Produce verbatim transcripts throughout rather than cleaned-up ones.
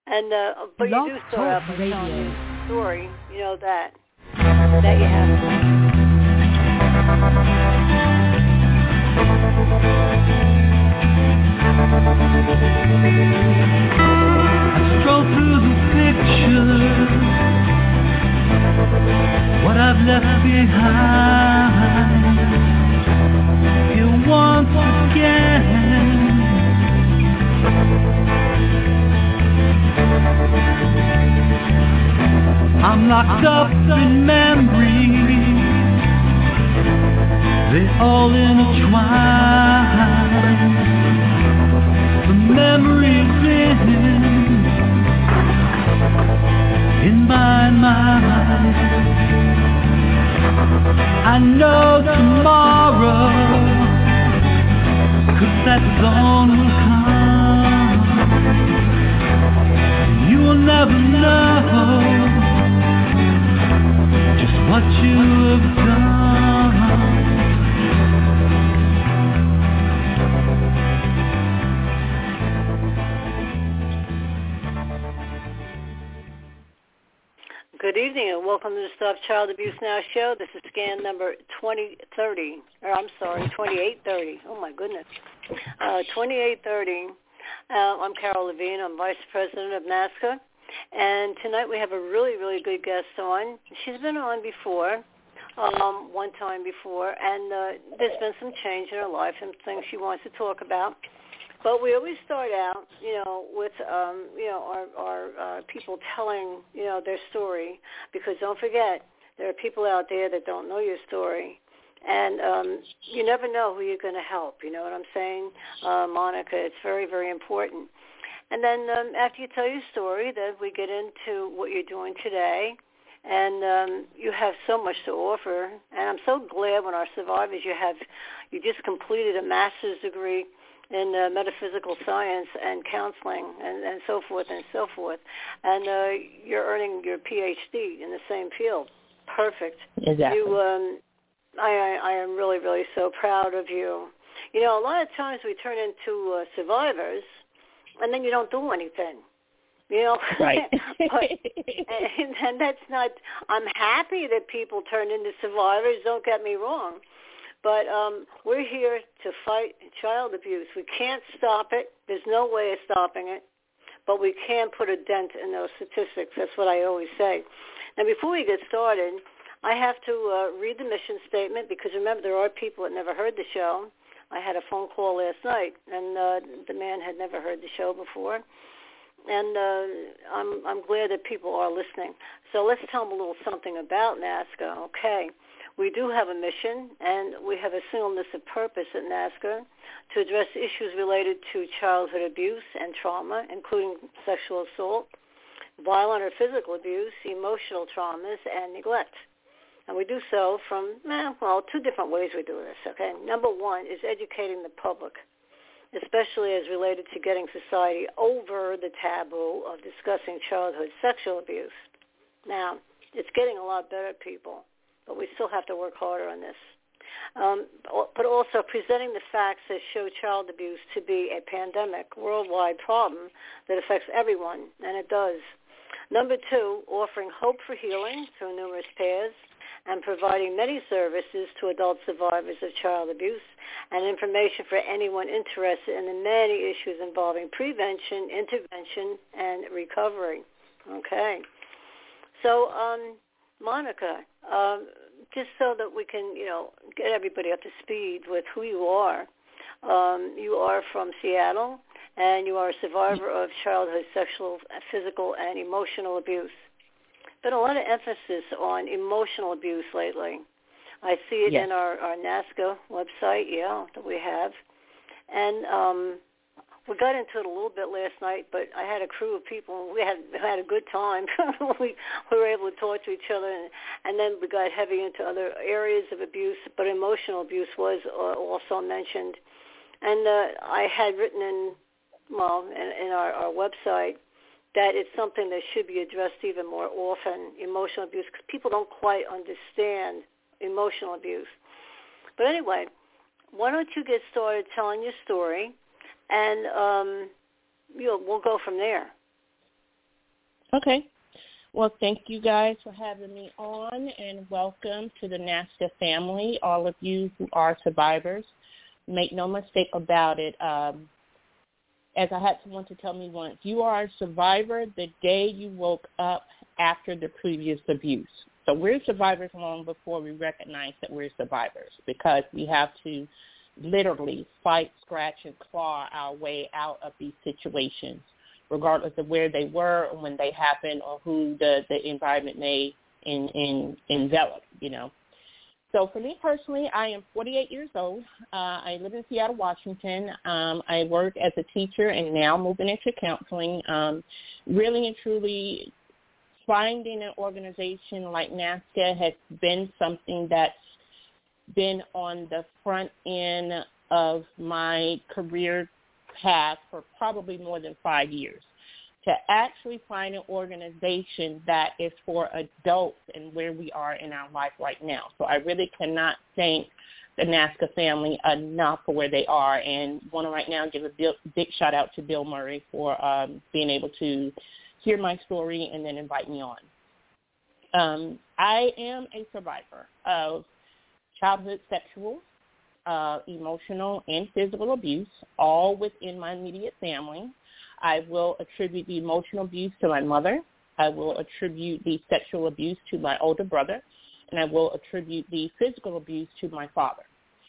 And uh, but Blog you do start Talk out by Radio. telling your story. You know that that you have. I stroll through the pictures, what I've left behind. Here once again, I'm locked up in memories, they all intertwine. The memories in, in my mind. I know tomorrow, 'cause that dawn will come. You will never know just what you have done. Good evening and welcome to the Stop Child Abuse Now show. This is scan number twenty thirty, or I'm sorry, twenty-eight thirty. Oh my goodness. Uh, twenty-eight thirty. Uh, I'm Carol Levine. I'm Vice President of NAASCA. And tonight we have a really, really good guest on. She's been on before, um, one time before, and uh, there's been some change in her life and things she wants to talk about. But we always start out, you know, with, um, you know, our, our uh, people telling, you know, their story. Because don't forget, there are people out there that don't know your story. And um, you never know who you're going to help. You know what I'm saying, uh, Monica? It's very, very important. And then um, after you tell your story, then we get into what you're doing today. And um, you have so much to offer. And I'm so glad when our survivors, you have, you just completed a master's degree in uh, metaphysical science and counseling and, and so forth and so forth. And uh, you're earning your P H D in the same field. Perfect. Exactly. You, um, I, I, I am really, really so proud of you. You know, a lot of times we turn into uh, survivors, and then you don't do anything. You know, right? but, and, and that's not. I'm happy that people turn into survivors. Don't get me wrong. But um, we're here to fight child abuse. We can't stop it. There's no way of stopping it. But we can put a dent in those statistics. That's what I always say. Now, before we get started, I have to uh, read the mission statement because, remember, there are people that never heard the show. I had a phone call last night, and uh, the man had never heard the show before. And uh, I'm, I'm glad that people are listening. So let's tell them a little something about NAASCA, okay? We do have a mission, and we have a singleness of purpose at NAASCA to address issues related to childhood abuse and trauma, including sexual assault, violent or physical abuse, emotional traumas, and neglect. And we do so from, eh, well, two different ways we do this, okay? Number one is educating the public, especially as related to getting society over the taboo of discussing childhood sexual abuse. Now, it's getting a lot better, people. But we still have to work harder on this. Um, but also presenting the facts that show child abuse to be a pandemic, worldwide problem that affects everyone, and it does. Number two, offering hope for healing through numerous paths and providing many services to adult survivors of child abuse and information for anyone interested in the many issues involving prevention, intervention, and recovery. Okay. So, um, Monica, um, just so that we can, you know, get everybody up to speed with who you are. Um, you are from Seattle, and you are a survivor of childhood sexual, physical, and emotional abuse. Been a lot of emphasis on emotional abuse lately. I see it yes. in our, our NAASCA website, yeah, that we have. And um, we got into it a little bit last night, but I had a crew of people, and we had had a good time. we, we were able to talk to each other, and, and then we got heavy into other areas of abuse, but emotional abuse was uh, also mentioned. And uh, I had written in, well, in, in our, our website that it's something that should be addressed even more often, emotional abuse, because people don't quite understand emotional abuse. But anyway, why don't you get started telling your story, and um, you know, we'll go from there. Okay. Well, thank you guys for having me on, and welcome to the NAASCA family, all of you who are survivors. Make no mistake about it. Um, as I had someone to tell me once, you are a survivor the day you woke up after the previous abuse. So we're survivors long before we recognize that we're survivors, because we have to literally fight, scratch, and claw our way out of these situations, regardless of where they were or when they happened or who the, the environment may in, in, envelop, you know. So for me personally, I am forty-eight years old. Uh, I live in Seattle, Washington. Um, I work as a teacher and now moving into counseling. Um, really and truly, finding an organization like NAASCA has been something that's been on the front end of my career path for probably more than five years. To actually find an organization that is for adults and where we are in our life right now. So I really cannot thank the NAASCA family enough for where they are, and want to right now give a big, big shout out to Bill Murray for um, being able to hear my story and then invite me on. Um, I am a survivor of childhood sexual, uh, emotional, and physical abuse, all within my immediate family. I will attribute the emotional abuse to my mother. I will attribute the sexual abuse to my older brother, and I will attribute the physical abuse to my father.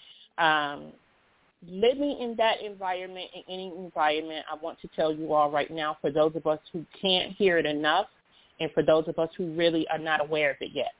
Um, living in that environment, in any environment, I want to tell you all right now, for those of us who can't hear it enough, and for those of us who really are not aware of it yet,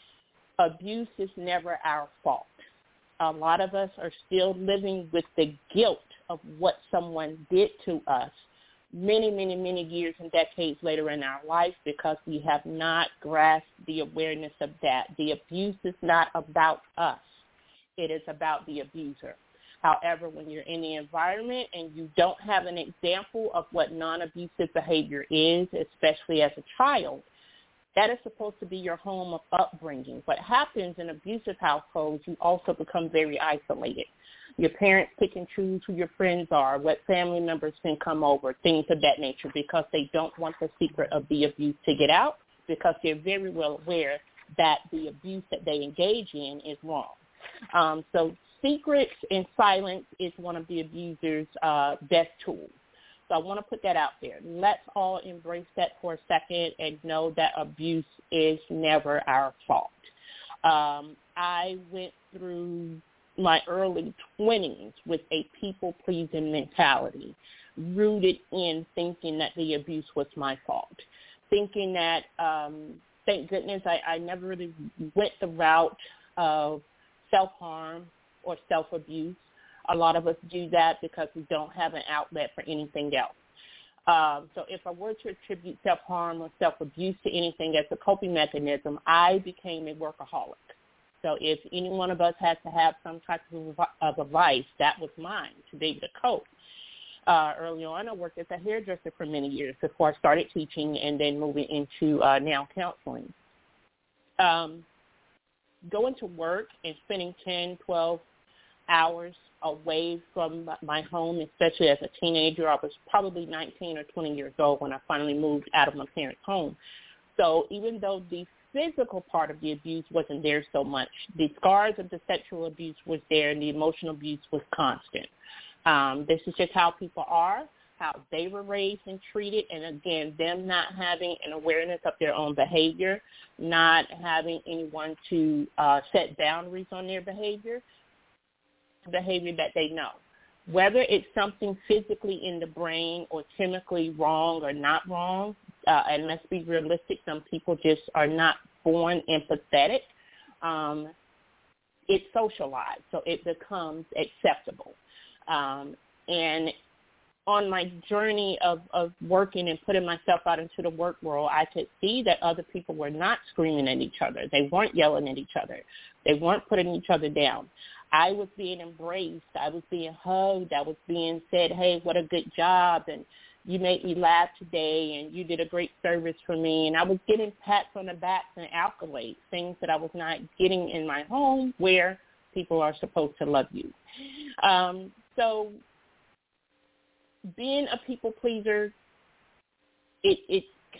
abuse is never our fault. A lot of us are still living with the guilt of what someone did to us many, many, many years and decades later in our life, because we have not grasped the awareness of that. The abuse is not about us. It is about the abuser. However, when you're in the environment and you don't have an example of what non-abusive behavior is, especially as a child, that is supposed to be your home of upbringing. What happens in abusive households, you also become very isolated. Your parents pick and choose who your friends are, what family members can come over, things of that nature, because they don't want the secret of the abuse to get out, because they're very well aware that the abuse that they engage in is wrong. Um, so secrets and silence is one of the abuser's uh, best tools. So I want to put that out there. Let's all embrace that for a second and know that abuse is never our fault. Um, I went through my early twenties with a people-pleasing mentality, rooted in thinking that the abuse was my fault, thinking that, um, thank goodness, I, I never really went the route of self-harm or self-abuse. A lot of us do that because we don't have an outlet for anything else. Um, so if I were to attribute self-harm or self-abuse to anything as a coping mechanism, I became a workaholic. So if any one of us has to have some type of, of a vice, that was mine, to be able to cope. Uh, early on, I worked as a hairdresser for many years before I started teaching and then moving into uh, now counseling. Um, going to work and spending ten, twelve hours away from my home, especially as a teenager. I was probably nineteen or twenty years old when I finally moved out of my parents' home. So even though the physical part of the abuse wasn't there so much, the scars of the sexual abuse was there, and the emotional abuse was constant. Um, this is just how people are, how they were raised and treated, and again, them not having an awareness of their own behavior, not having anyone to uh, set boundaries on their behavior, behavior that they know. Whether it's something physically in the brain or chemically wrong or not wrong, uh, and let's be realistic, some people just are not born empathetic. Um, it's socialized, so it becomes acceptable. Um, and on my journey of, of working and putting myself out into the work world, I could see that other people were not screaming at each other. They weren't yelling at each other. They weren't putting each other down. I was being embraced. I was being hugged. I was being said, hey, what a good job, and you made me laugh today, and you did a great service for me. And I was getting pats on the back and accolades, things that I was not getting in my home where people are supposed to love you. Um, so being a people pleaser, it, it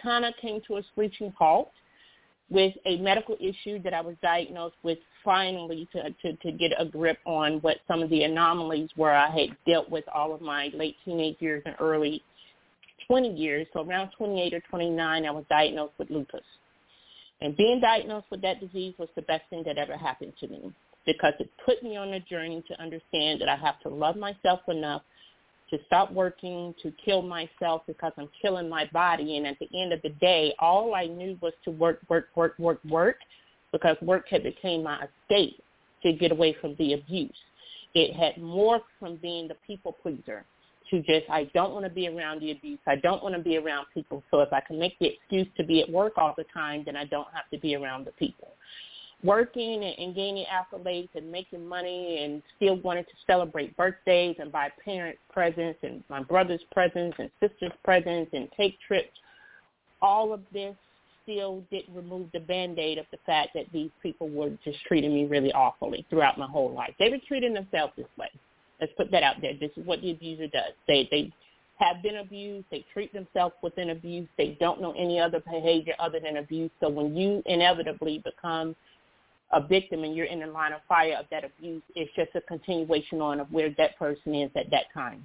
kind of came to a screeching halt with a medical issue that I was diagnosed with finally to, to, to get a grip on what some of the anomalies were I had dealt with all of my late teenage years and early twenty years. So around twenty-eight or twenty-nine, I was diagnosed with lupus. And being diagnosed with that disease was the best thing that ever happened to me because it put me on a journey to understand that I have to love myself enough to stop working, to kill myself because I'm killing my body. And at the end of the day, all I knew was to work, work, work, work, work, because work had become my escape to get away from the abuse. It had morphed from being the people pleaser to just, I don't want to be around the abuse. I don't want to be around people. So if I can make the excuse to be at work all the time, then I don't have to be around the people. Working and, and gaining accolades and making money and still wanting to celebrate birthdays and buy parents' presents and my brother's presents and sister's presents and take trips, all of this still didn't remove the Band-Aid of the fact that these people were just treating me really awfully throughout my whole life. They were treating themselves this way. Let's put that out there. This is what the abuser does. They they have been abused. They treat themselves within abuse. They don't know any other behavior other than abuse. So when you inevitably become a victim and you're in the line of fire of that abuse, it's just a continuation on of where that person is at that time.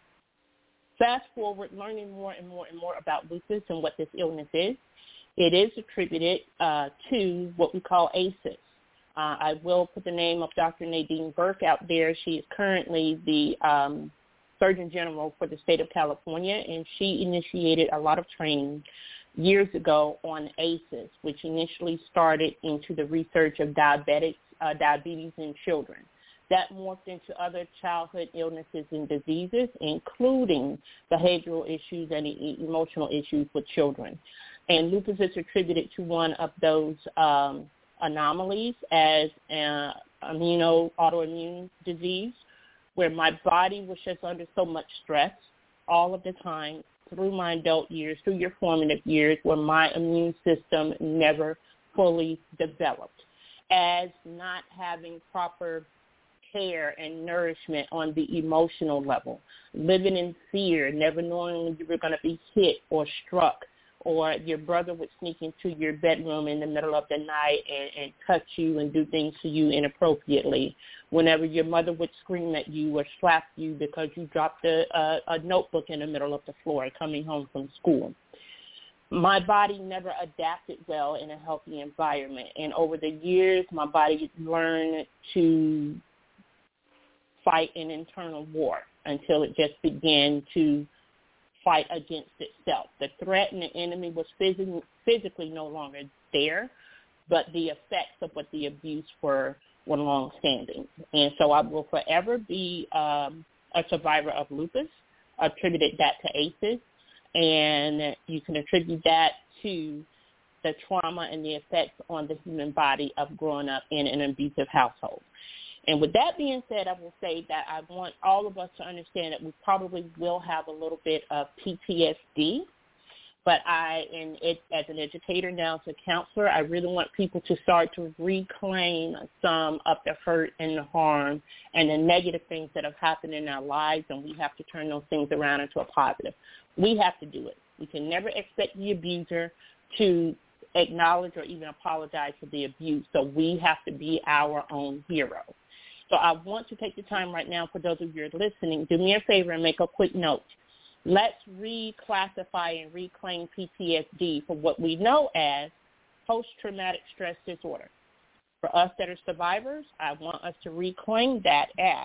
Fast forward, learning more and more and more about lupus and what this illness is. It is attributed uh, to what we call A C Es. Uh, I will put the name of Doctor Nadine Burke out there. She is currently the um, Surgeon General for the state of California, and she initiated a lot of training years ago on A C Es, which initially started into the research of diabetics, uh, diabetes in children. That morphed into other childhood illnesses and diseases, including behavioral issues and e- emotional issues with children. And lupus is attributed to one of those um, anomalies as an immuno autoimmune disease, where my body was just under so much stress all of the time through my adult years, through your formative years, where my immune system never fully developed, as not having proper care and nourishment on the emotional level, living in fear, never knowing when you were going to be hit or struck, or your brother would sneak into your bedroom in the middle of the night and, and touch you and do things to you inappropriately, whenever your mother would scream at you or slap you because you dropped a, a, a notebook in the middle of the floor coming home from school. My body never adapted well in a healthy environment, and over the years, my body learned to fight an internal war until it just began to fight against itself. The threat and the enemy was phys- physically no longer there, but the effects of what the abuse were were long-standing. And so I will forever be um, a survivor of lupus, attributed that to A C Es, and you can attribute that to the trauma and the effects on the human body of growing up in an abusive household. And with that being said, I will say that I want all of us to understand that we probably will have a little bit of P T S D, but I, and it, as an educator now, as a counselor, I really want people to start to reclaim some of the hurt and the harm and the negative things that have happened in our lives, and we have to turn those things around into a positive. We have to do it. We can never expect the abuser to acknowledge or even apologize for the abuse, so we have to be our own hero. So I want to take the time right now, for those of you who are listening, do me a favor and make a quick note. Let's reclassify and reclaim P T S D for what we know as post-traumatic stress disorder. For us that are survivors, I want us to reclaim that as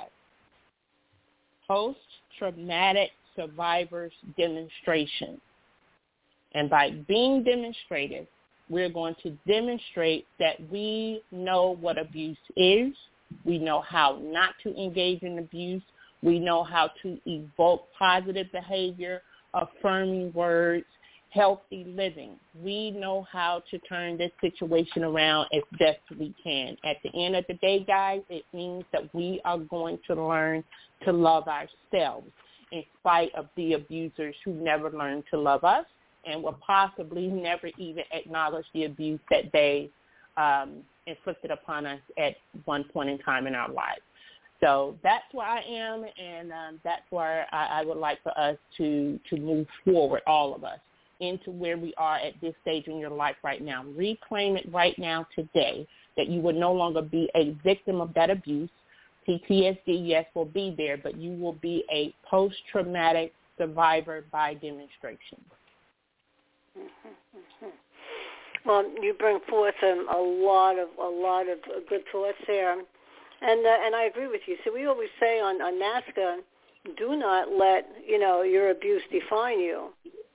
post-traumatic survivors demonstration. And by being demonstrated, we're going to demonstrate that we know what abuse is. We know how not to engage in abuse. We know how to evoke positive behavior, affirming words, healthy living. We know how to turn this situation around as best we can. At the end of the day, guys, it means that we are going to learn to love ourselves in spite of the abusers who never learned to love us and will possibly never even acknowledge the abuse that they um, inflicted upon us at one point in time in our lives. So that's where I am, and um, that's where I, I would like for us to, to move forward, all of us. into where we are at this stage in your life right now. Reclaim it right now today that you will no longer be a victim of that abuse. P T S D, yes, will be there, but you will be a post-traumatic survivor by demonstration. Mm-hmm, mm-hmm. Well, you bring forth um, a lot of a lot of good thoughts there, and uh, and I agree with you. So we always say on, on NAASCA, do not let you know your abuse define you.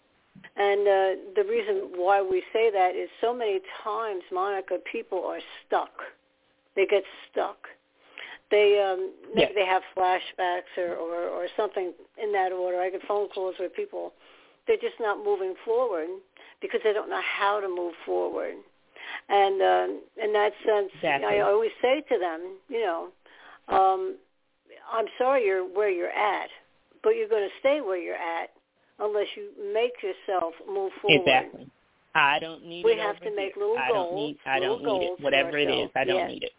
And uh, the reason why we say that is so many times, Monica, people are stuck. They get stuck. They um, maybe yes. they have flashbacks or, or, or something in that order. I get phone calls where people, they're just not moving forward because they don't know how to move forward. And um, in that sense, exactly. I always say to them, you know, um, I'm sorry you're where you're at, but you're going to stay where you're at unless you make yourself move forward. Exactly. I don't need we it. We have over to make here. little I goals. Don't need, I don't goals need it. Whatever it is, I don't yes. need it.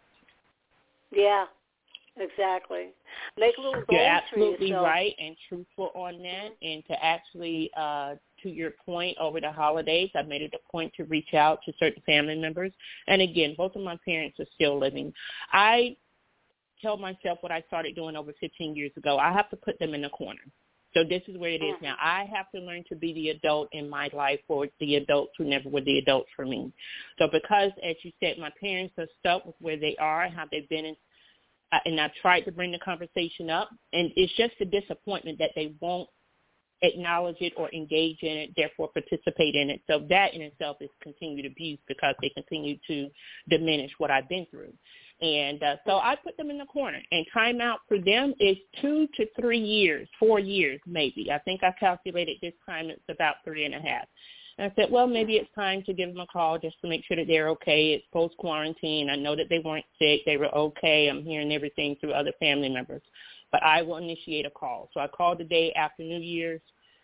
Yeah, exactly. Make little goals You're absolutely for yourself. right and truthful on that. And to actually, uh, to your point, over the holidays, I made it a point to reach out to certain family members. And again, both of my parents are still living. I tell myself what I started doing over fifteen years ago. I have to put them in a corner. So this is where it is now. I have to learn to be the adult in my life for the adults who never were the adults for me. So because, as you said, my parents are stuck with where they are and how they've been, in, uh, and I've tried to bring the conversation up, and it's just a disappointment that they won't acknowledge it or engage in it, therefore participate in it. So that in itself is continued abuse because they continue to diminish what I've been through. And uh, so I put them in the corner, and time out for them is two to three years, four years maybe. I think I calculated this time it's about three and a half. And I said, well, maybe it's time to give them a call just to make sure that they're okay. It's post-quarantine. I know that they weren't sick. They were okay. I'm hearing everything through other family members. But I will initiate a call. So I called the day after New Year's,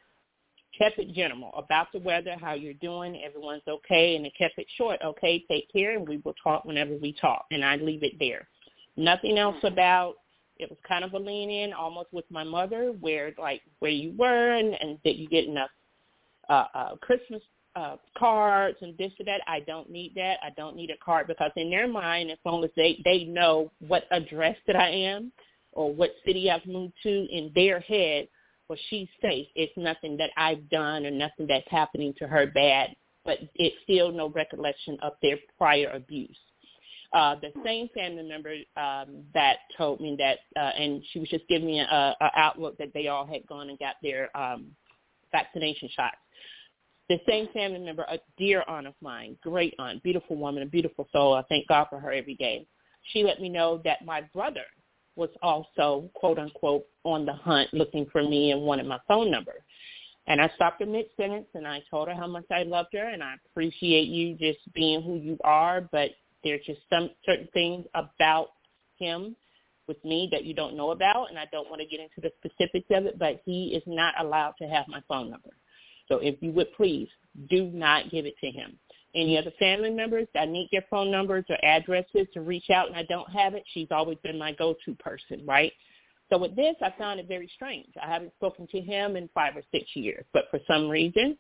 kept it general about the weather, how you're doing, everyone's okay, and it kept it short. Okay, take care, and we will talk whenever we talk, and I leave it there. Nothing else about, it was kind of a lean-in almost with my mother where, like, where you were and, and that you get enough uh, uh, Christmas uh, cards and this or that. I don't need that. I don't need a card because in their mind, as long as they, they know what address that I am or what city I've moved to in their head, well, she's safe. It's nothing that I've done or nothing that's happening to her bad, but it's still no recollection of their prior abuse. Uh, the same family member um, that told me that, uh, and she was just giving me a, a outlook that they all had gone and got their um, vaccination shots. The same family member, a dear aunt of mine, great aunt, beautiful woman, a beautiful soul. I thank God for her every day. She let me know that my brother was also, quote, unquote, on the hunt looking for me and wanted my phone number. And I stopped her mid-sentence, and I told her how much I loved her, and I appreciate you just being who you are, but there's just some certain things about him with me that you don't know about, and I don't want to get into the specifics of it, but he is not allowed to have my phone number. So if you would please, do not give it to him. Any other family members that need their phone numbers or addresses to reach out and I don't have it, she's always been my go-to person, right? So with this, I found it very strange. I haven't spoken to him in five or six years, but for some reason,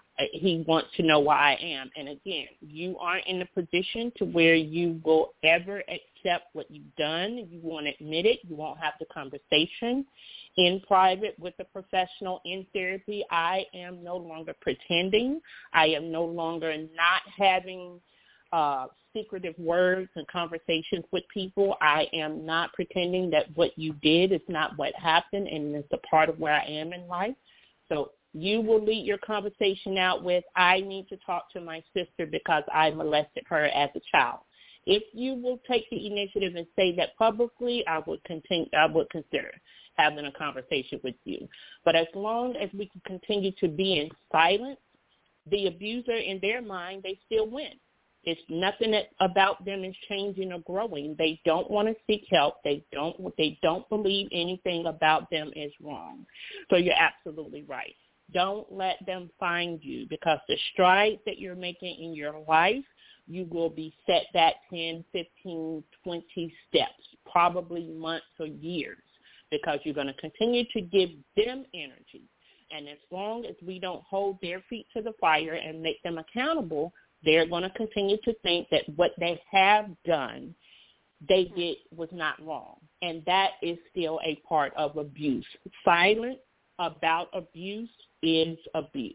he wants to know why I am. And again, you aren't in the position to where you will ever accept what you've done. You won't admit it. You won't have the conversation in private with a professional in therapy. I am no longer pretending. I am no longer not having uh, secretive words and conversations with people. I am not pretending that what you did is not what happened and it's a part of where I am in life. So you will lead your conversation out with, I need to talk to my sister because I molested her as a child. If you will take the initiative and say that publicly, I would continue, I would consider having a conversation with you. But as long as we can continue to be in silence, the abuser in their mind, they still win. It's nothing that about them is changing or growing. They don't want to seek help. They don't, they don't believe anything about them is wrong. So you're absolutely right. Don't let them find you because the strides that you're making in your life, you will be set back ten, fifteen, twenty steps, probably months or years, because you're going to continue to give them energy. And as long as we don't hold their feet to the fire and make them accountable, they're going to continue to think that what they have done, they did was not wrong. And that is still a part of abuse. Silence about abuse is abuse.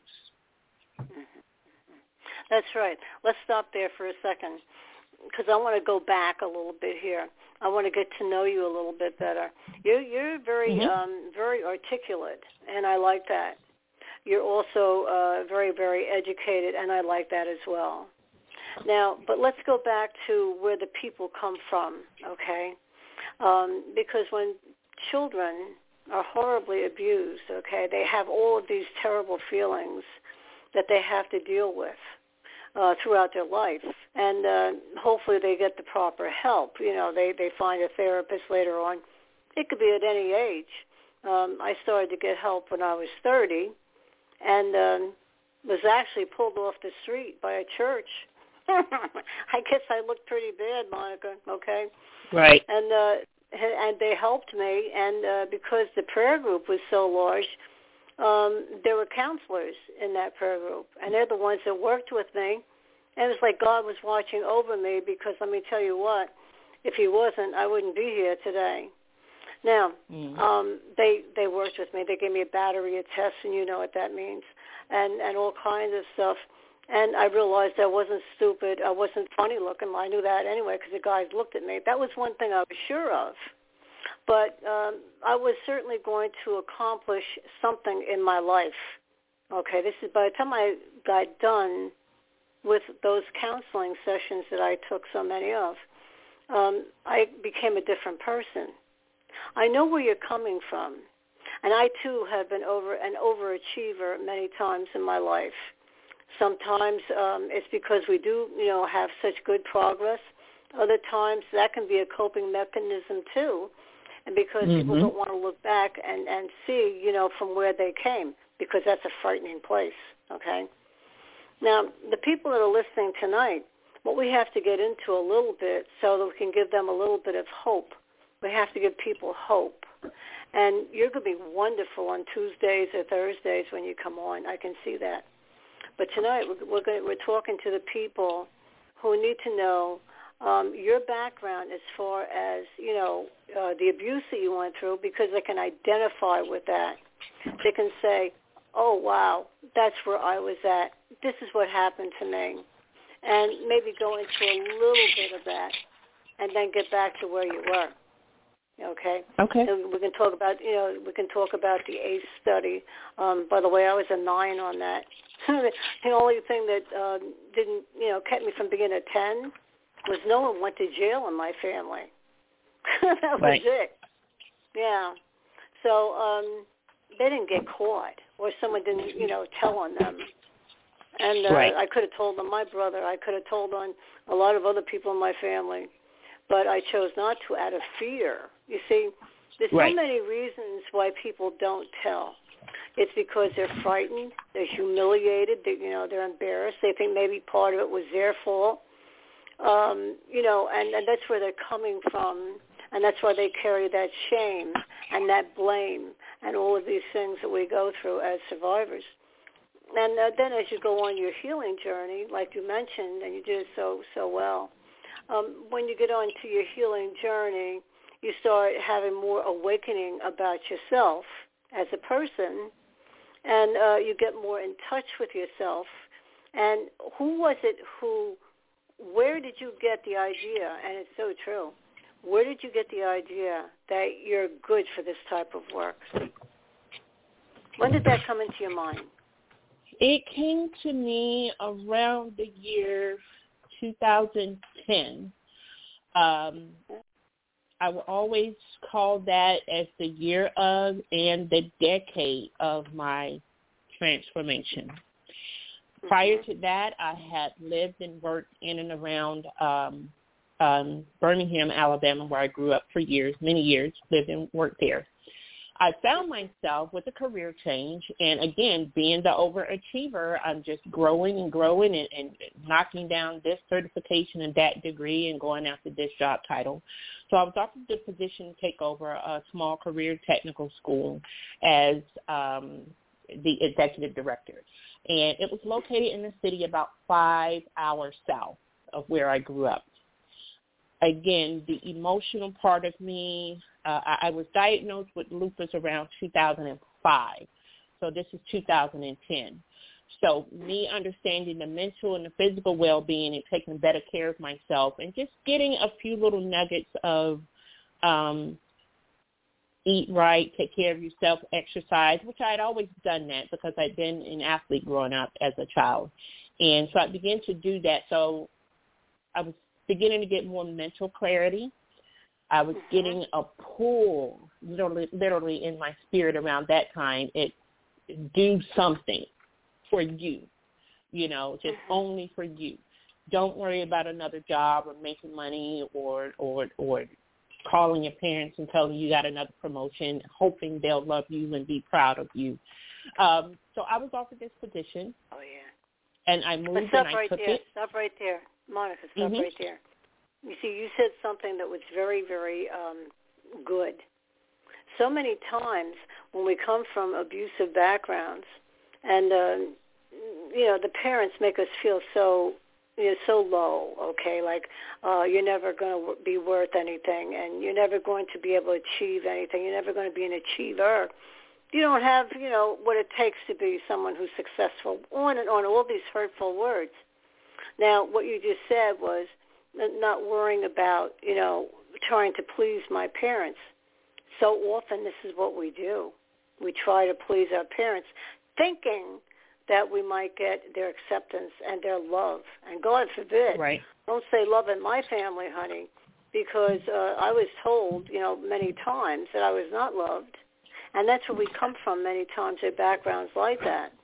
That's right. Let's stop there for a second, because I want to go back a little bit here. I want to get to know you a little bit better. You're, you're very, mm-hmm. um, very articulate, and I like that. You're also uh, very, very educated, and I like that as well. Now, but let's go back to where the people come from, okay? Um, because when children are horribly abused, okay, they have all of these terrible feelings that they have to deal with uh, throughout their life. And uh, hopefully they get the proper help. You know, they, they find a therapist later on. It could be at any age. Um, I started to get help when I was thirty and um, was actually pulled off the street by a church. I guess I looked pretty bad, Monica, okay? Right. And uh, and they helped me, and uh, because the prayer group was so large, um, there were counselors in that prayer group, and they're the ones that worked with me. And it was like God was watching over me, because let me tell you what, if he wasn't, I wouldn't be here today. Now, mm. um, they they worked with me. They gave me a battery of tests, and you know what that means, and, and all kinds of stuff. And I realized I wasn't stupid. I wasn't funny looking. I knew that anyway, because the guys looked at me. That was one thing I was sure of. But um, I was certainly going to accomplish something in my life. Okay, this is by the time I got done with those counseling sessions that I took so many of, um, I became a different person. I know where you're coming from. And I, too, have been over an overachiever many times in my life. Sometimes um, it's because we do, you know, have such good progress. Other times that can be a coping mechanism too, and because mm-hmm. people don't want to look back and, and see, you know, from where they came, because that's a frightening place, okay? Now, the people that are listening tonight, what we have to get into a little bit so that we can give them a little bit of hope. We have to give people hope. And you're going to be wonderful on Tuesdays or Thursdays when you come on. I can see that. But tonight we're we're, going, we're talking to the people who need to know um, your background as far as, you know, uh, the abuse that you went through, because they can identify with that. They can say, oh, wow, that's where I was at. This is what happened to me. And maybe go into a little bit of that and then get back to where you were. Okay. Okay. And we can talk about, you know, we can talk about the ACE study. Um, by the way, I was a nine on that. The only thing that uh, didn't, you know, kept me from being a ten was no one went to jail in my family. That was right. it. Yeah. So um, they didn't get caught, or someone didn't, you know, tell on them. And uh, right. I could have told on my brother. I could have told on a lot of other people in my family. But I chose not to out of fear. You see, there's right. so many reasons why people don't tell. It's because they're frightened, they're humiliated, they, you know, they're embarrassed. They think maybe part of it was their fault. Um, you know, and, and that's where they're coming from, and that's why they carry that shame and that blame and all of these things that we go through as survivors. And uh, then as you go on your healing journey, like you mentioned, and you did so, so well, Um, when you get on to your healing journey, you start having more awakening about yourself as a person, and uh, you get more in touch with yourself. And who was it who, where did you get the idea, and it's so true, where did you get the idea that you're good for this type of work? When did that come into your mind? It came to me around the year two thousand ten. Um, I will always call that as the year of and the decade of my transformation. Mm-hmm. Prior to that, I had lived and worked in and around um, um, Birmingham, Alabama, where I grew up for years, many years, lived and worked there. I found myself with a career change, and again, being the overachiever, I'm just growing and growing and, and knocking down this certification and that degree and going after this job title. So I was offered the position to take over a small career technical school as um, the executive director. And it was located in the city about five hours south of where I grew up. Again, the emotional part of me, uh, I, I was diagnosed with lupus around two thousand five. So this is two thousand ten. So me understanding the mental and the physical well-being and taking better care of myself and just getting a few little nuggets of um, eat right, take care of yourself, exercise, which I had always done that because I'd been an athlete growing up as a child. And so I began to do that. So I was beginning to get more mental clarity. I was mm-hmm. getting a pull literally, literally in my spirit around that time. It do something for you, you know, just mm-hmm. only for you. Don't worry about another job or making money or or or calling your parents and telling you got another promotion, hoping they'll love you and be proud of you. Um, so I was offered this position. Oh, yeah. And I moved stop and I right took there. it. Stop right there. Monica, stop mm-hmm. right there. You see, you said something that was very, very um, good. So many times when we come from abusive backgrounds and, uh, you know, the parents make us feel so, you know, so low, okay, like uh, you're never going to be worth anything and you're never going to be able to achieve anything. You're never going to be an achiever. You don't have, you know, what it takes to be someone who's successful, on and on, all these hurtful words. Now, what you just said was not worrying about, you know, trying to please my parents. So often this is what we do. We try to please our parents, thinking that we might get their acceptance and their love. And God forbid, right. don't say love in my family, honey, because uh, I was told, you know, many times that I was not loved. And that's where we come from many times, our backgrounds like that.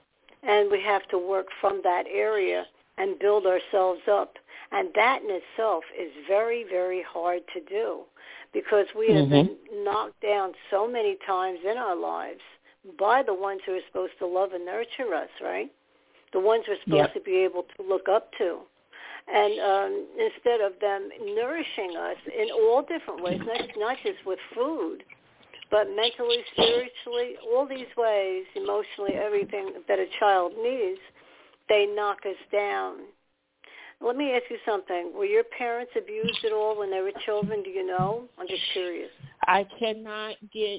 And we have to work from that area and build ourselves up. And that in itself is very, very hard to do because we have mm-hmm. been knocked down so many times in our lives by the ones who are supposed to love and nurture us, right? The ones we're supposed yep. to be able to look up to. And um, instead of them nourishing us in all different ways, not, not just with food, but mentally, spiritually, all these ways, emotionally, everything that a child needs, they knock us down. Let me ask you something. Were your parents abused at all when they were children? Do you know? I'm just curious. I cannot get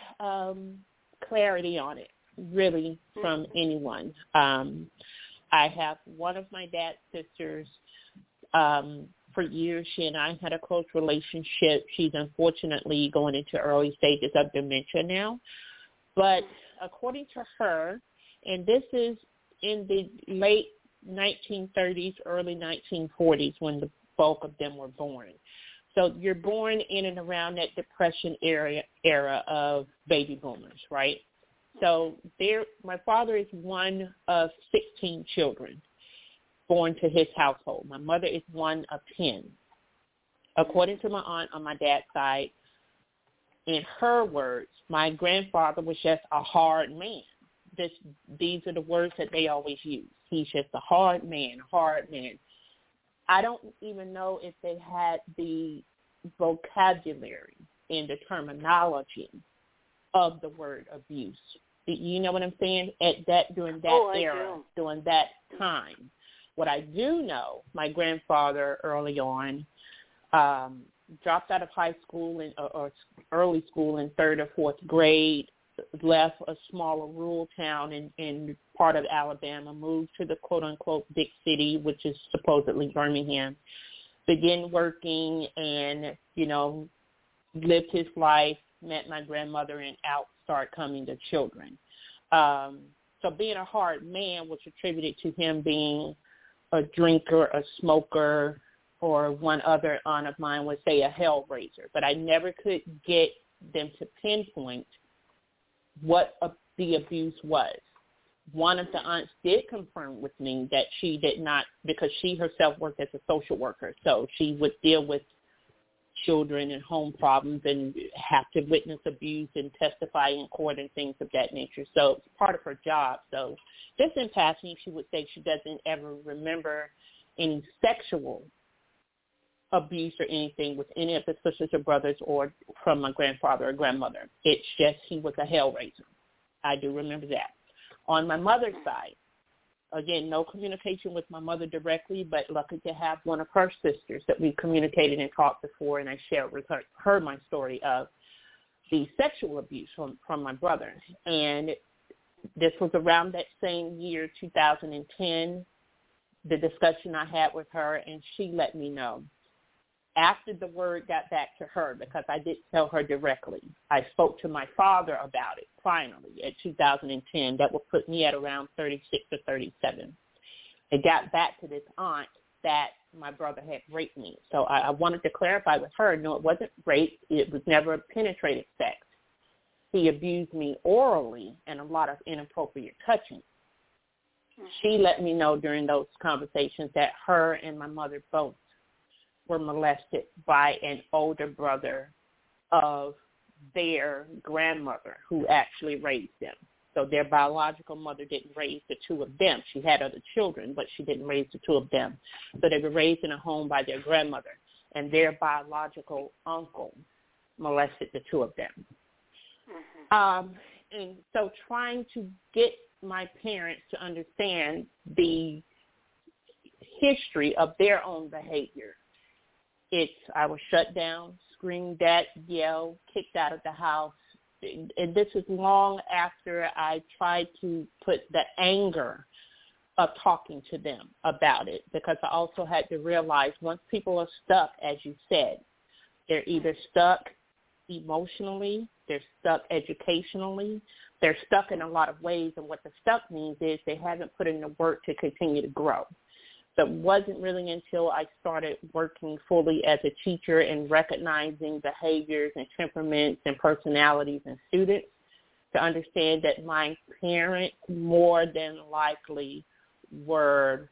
um, clarity on it, really, from mm-hmm. anyone. Um, I have one of my dad's sisters. Um, for years, she and I had a close relationship. She's unfortunately going into early stages of dementia now. But according to her, and this is in the late nineteen thirties, early nineteen forties when the bulk of them were born. So you're born in and around that Depression era, era of baby boomers, right? So there, my father is one of sixteen children born to his household. My mother is one of ten. According to my aunt on my dad's side, in her words, my grandfather was just a hard man. This, these are the words that they always use. He's just a hard man, hard man. I don't even know if they had the vocabulary and the terminology of the word abuse. You know what I'm saying? At that during that oh, era, during that time. What I do know, my grandfather early on um, dropped out of high school in, or, or early school in third or fourth grade, left a smaller rural town in, in part of Alabama, moved to the quote-unquote big city, which is supposedly Birmingham, began working and, you know, lived his life, met my grandmother, and out started coming the children. Um, so being a hard man was attributed to him being a drinker, a smoker, or one other aunt of mine would say a hellraiser. But I never could get them to pinpoint what uh, the abuse was. One of the aunts did confirm with me that she did not, because she herself worked as a social worker, so she would deal with children and home problems and have to witness abuse and testify in court and things of that nature. So it's part of her job. So just in passing, she would say she doesn't ever remember any sexual abuse or anything with any of the sisters or brothers or from my grandfather or grandmother. It's just he was a hellraiser. I do remember that. On my mother's side, again, no communication with my mother directly, but lucky to have one of her sisters that we communicated and talked before, and I shared with her, her my story of the sexual abuse from, from my brother. And this was around that same year, two thousand ten, the discussion I had with her, and she let me know. After the word got back to her, because I didn't tell her directly, I spoke to my father about it finally at two thousand ten. That would put me at around thirty-six or thirty-seven. It got back to this aunt that my brother had raped me. So I, I wanted to clarify with her, no, it wasn't rape. It was never penetrative sex. He abused me orally and a lot of inappropriate touching. She let me know during those conversations that her and my mother both were molested by an older brother of their grandmother who actually raised them. So their biological mother didn't raise the two of them. She had other children, but she didn't raise the two of them. So they were raised in a home by their grandmother, and their biological uncle molested the two of them. Mm-hmm. Um, and so trying to get my parents to understand the history of their own behavior. It's I was shut down, screamed at, yelled, kicked out of the house. And this is long after I tried to put the anger of talking to them about it, because I also had to realize once people are stuck, as you said, they're either stuck emotionally, they're stuck educationally, they're stuck in a lot of ways, and what the stuck means is they haven't put in the work to continue to grow. So it wasn't really until I started working fully as a teacher and recognizing behaviors and temperaments and personalities in students to understand that my parents more than likely were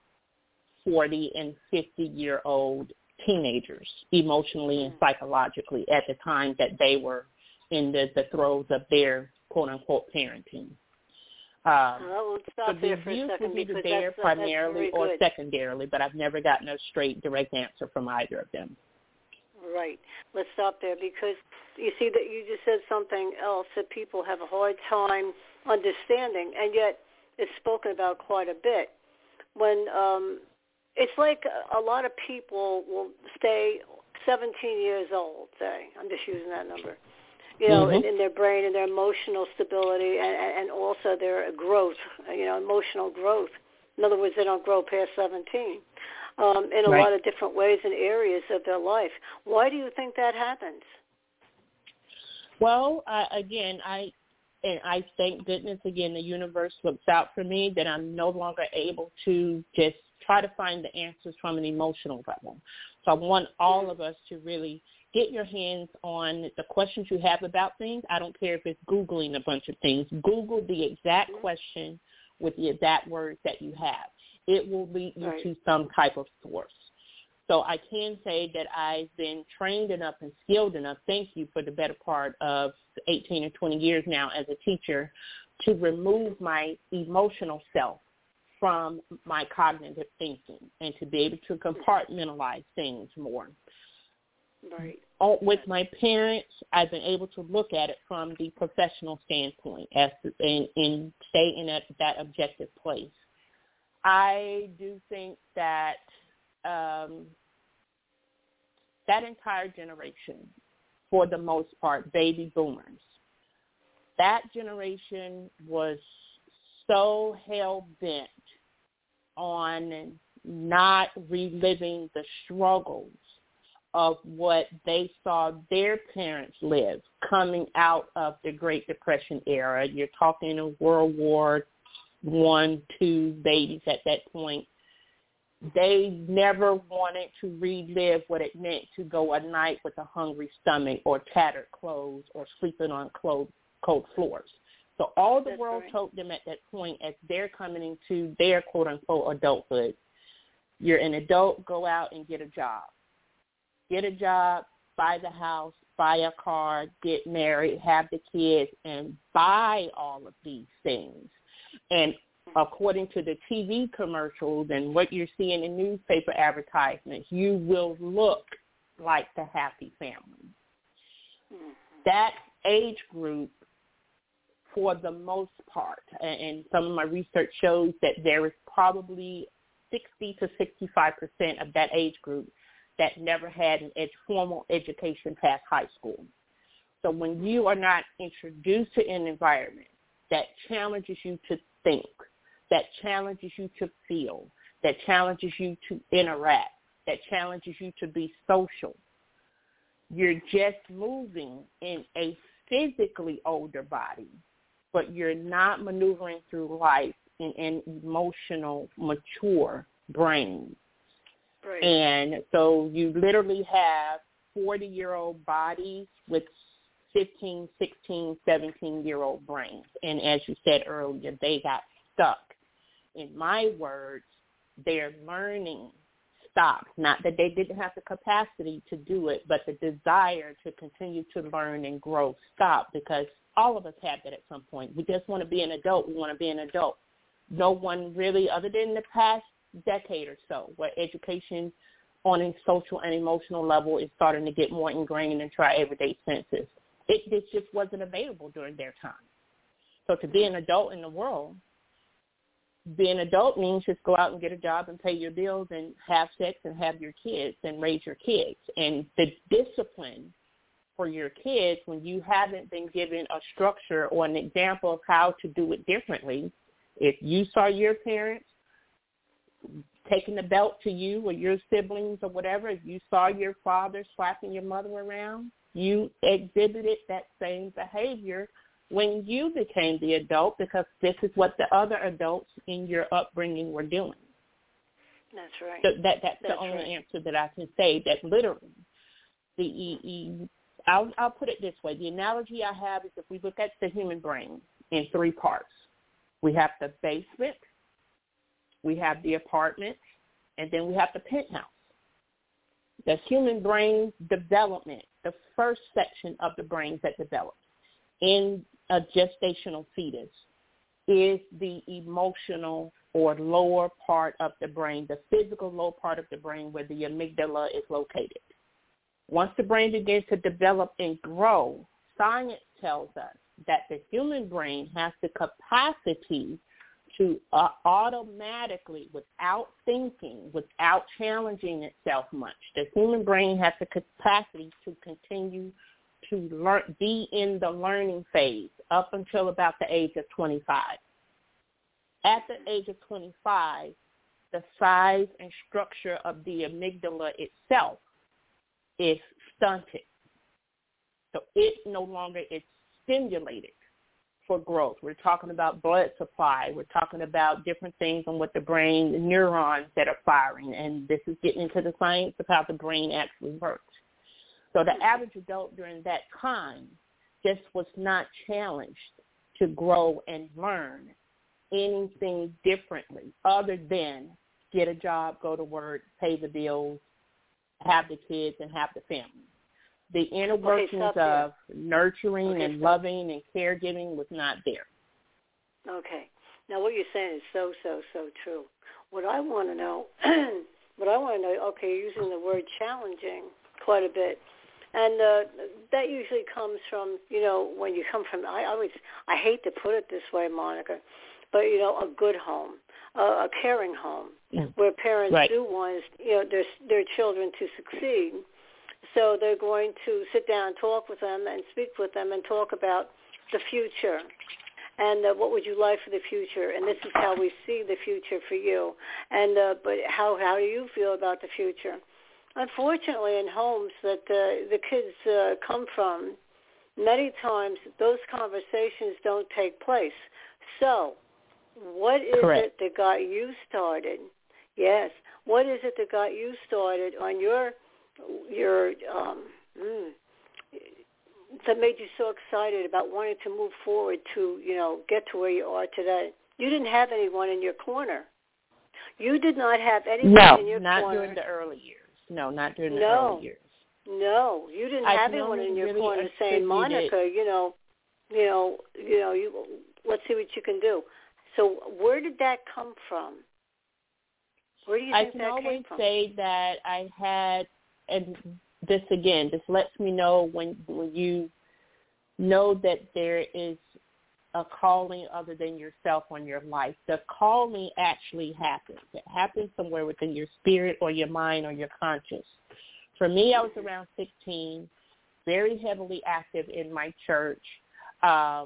forty and fifty-year-old teenagers, emotionally and psychologically, at the time that they were in the, the throes of their quote-unquote parenting. Um, well, we'll stop so there the for a abuse second was either because there that's, primarily that's or good. secondarily, but I've never gotten a straight, direct answer from either of them. Right. Let's stop there because you see that you just said something else that people have a hard time understanding, and yet it's spoken about quite a bit. When um, it's like a, a lot of people will stay seventeen years old, say. I'm just using that number. You know, mm-hmm. in, in their brain and their emotional stability and, and also their growth, you know, emotional growth. In other words, they don't grow past seventeen um, in a right. lot of different ways and areas of their life. Why do you think that happens? Well, uh, again, I and I thank goodness, again, the universe looks out for me that I'm no longer able to just try to find the answers from an emotional level. So I want all of us to really get your hands on the questions you have about things. I don't care if it's Googling a bunch of things. Google the exact question with the exact words that you have. It will lead you right. to some type of source. So I can say that I've been trained enough and skilled enough, thank you, for the better part of eighteen or twenty years now as a teacher, to remove my emotional self from my cognitive thinking and to be able to compartmentalize things more. Right. With my parents, I've been able to look at it from the professional standpoint as to, and, and stay in that, that objective place. I do think that um, that entire generation, for the most part, baby boomers, that generation was so hell-bent on not reliving the struggles of what they saw their parents live coming out of the Great Depression era. You're talking of World War One, two babies at that point. They never wanted to relive what it meant to go a night with a hungry stomach or tattered clothes or sleeping on cold, cold floors. So all the That's world right. told them at that point as they're coming into their quote-unquote adulthood, you're an adult, go out and get a job. Get a job, buy the house, buy a car, get married, have the kids, and buy all of these things. And according to the T V commercials and what you're seeing in newspaper advertisements, you will look like the happy family. Mm-hmm. That age group for the most part, and some of my research shows that there is probably sixty to sixty-five percent of that age group that never had an ed- formal education past high school. So when you are not introduced to an environment that challenges you to think, that challenges you to feel, that challenges you to interact, that challenges you to be social, you're just moving in a physically older body, but you're not maneuvering through life in an emotional, mature brain. Right. And so you literally have forty-year-old bodies with fifteen, sixteen, seventeen-year-old brains. And as you said earlier, they got stuck. In my words, their learning stopped. Not that they didn't have the capacity to do it, but the desire to continue to learn and grow stopped, because all of us have that at some point. We just want to be an adult. We want to be an adult. No one really, other than the past decade or so, where education on a social and emotional level is starting to get more ingrained into our everyday senses. It, it just wasn't available during their time. So to be an adult in the world, being an adult means just go out and get a job and pay your bills and have sex and have your kids and raise your kids. And the discipline for your kids, when you haven't been given a structure or an example of how to do it differently, if you saw your parents taking the belt to you or your siblings or whatever, if you saw your father slapping your mother around, you exhibited that same behavior when you became the adult, because this is what the other adults in your upbringing were doing. That's right. So that, that's, that's the only right. answer that I can say, that literally, the, the I'll, I'll put it this way. The analogy I have is if we look at the human brain in three parts. We have the basement, we have the apartment, and then we have the penthouse. The human brain development, the first section of the brain that develops in a gestational fetus, is the emotional or lower part of the brain, the physical low part of the brain where the amygdala is located. Once the brain begins to develop and grow, science tells us that the human brain has the capacity to uh, automatically, without thinking, without challenging itself much, the human brain has the capacity to continue to learn, be in the learning phase up until about the age of twenty-five. At the age of twenty-five, the size and structure of the amygdala itself is stunted. So it no longer is stimulated for growth. We're talking about blood supply. We're talking about different things on what the brain, the neurons that are firing, and this is getting into the science of how the brain actually works. So the average adult during that time just was not challenged to grow and learn anything differently other than get a job, go to work, pay the bills, have the kids, and have the family. The inner workings okay, of nurturing okay, and stop. loving and caregiving was not there. Okay. Now what you're saying is so, so, so true. What I want to know, what I want to know, okay, you're using the word challenging quite a bit. And uh, that usually comes from, you know, when you come from, I always, I hate to put it this way, Monica, but, you know, a good home, a, a caring home, yeah. where parents right. do want, you know, their, their children to succeed. So they're going to sit down and talk with them and speak with them and talk about the future. And uh, what would you like for the future? And this is how we see the future for you. And uh, but how how do you feel about the future? Unfortunately, in homes that uh, the kids uh, come from, many times those conversations don't take place. So what is Correct. it that got you started? Yes. What is it that got you started on your, your um, mm, that made you so excited about wanting to move forward to, you know, get to where you are today? You didn't have anyone in your corner. You did not have anyone no, in your not corner. during the early years. No, not during the no. early years. No, you didn't I have anyone in your really corner saying, Monica, you know, you know, you know, you let's see what you can do. So where did that come from? Where do you think I can that always came from? say that I had, and this again, this lets me know when when you know that there is a calling other than yourself on your life. The calling actually happens. It happens somewhere within your spirit or your mind or your conscience. For me, I was around sixteen, very heavily active in my church. Um,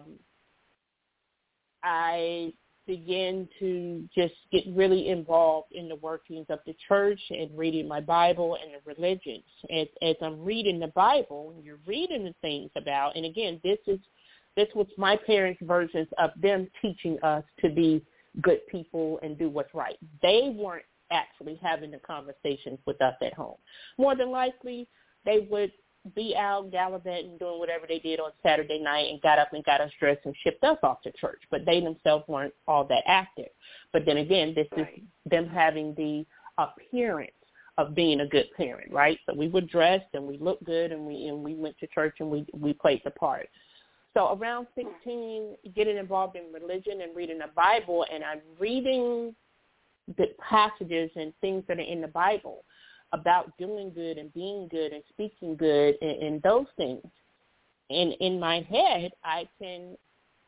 I began to just get really involved in the workings of the church and reading my Bible and the religions. As, as I'm reading the Bible, and you're reading the things about, and again, this is this was my parents' versions of them teaching us to be good people and do what's right. They weren't actually having the conversations with us at home. More than likely, they would be out gallivanting, doing whatever they did on Saturday night and got up and got us dressed and shipped us off to church. But they themselves weren't all that active. But then again, this right. is them having the appearance of being a good parent, right? So we were dressed and we looked good and we and we went to church and we, we played the part. So around sixteen, getting involved in religion and reading the Bible, and I'm reading the passages and things that are in the Bible about doing good and being good and speaking good and, and those things. And in my head, I can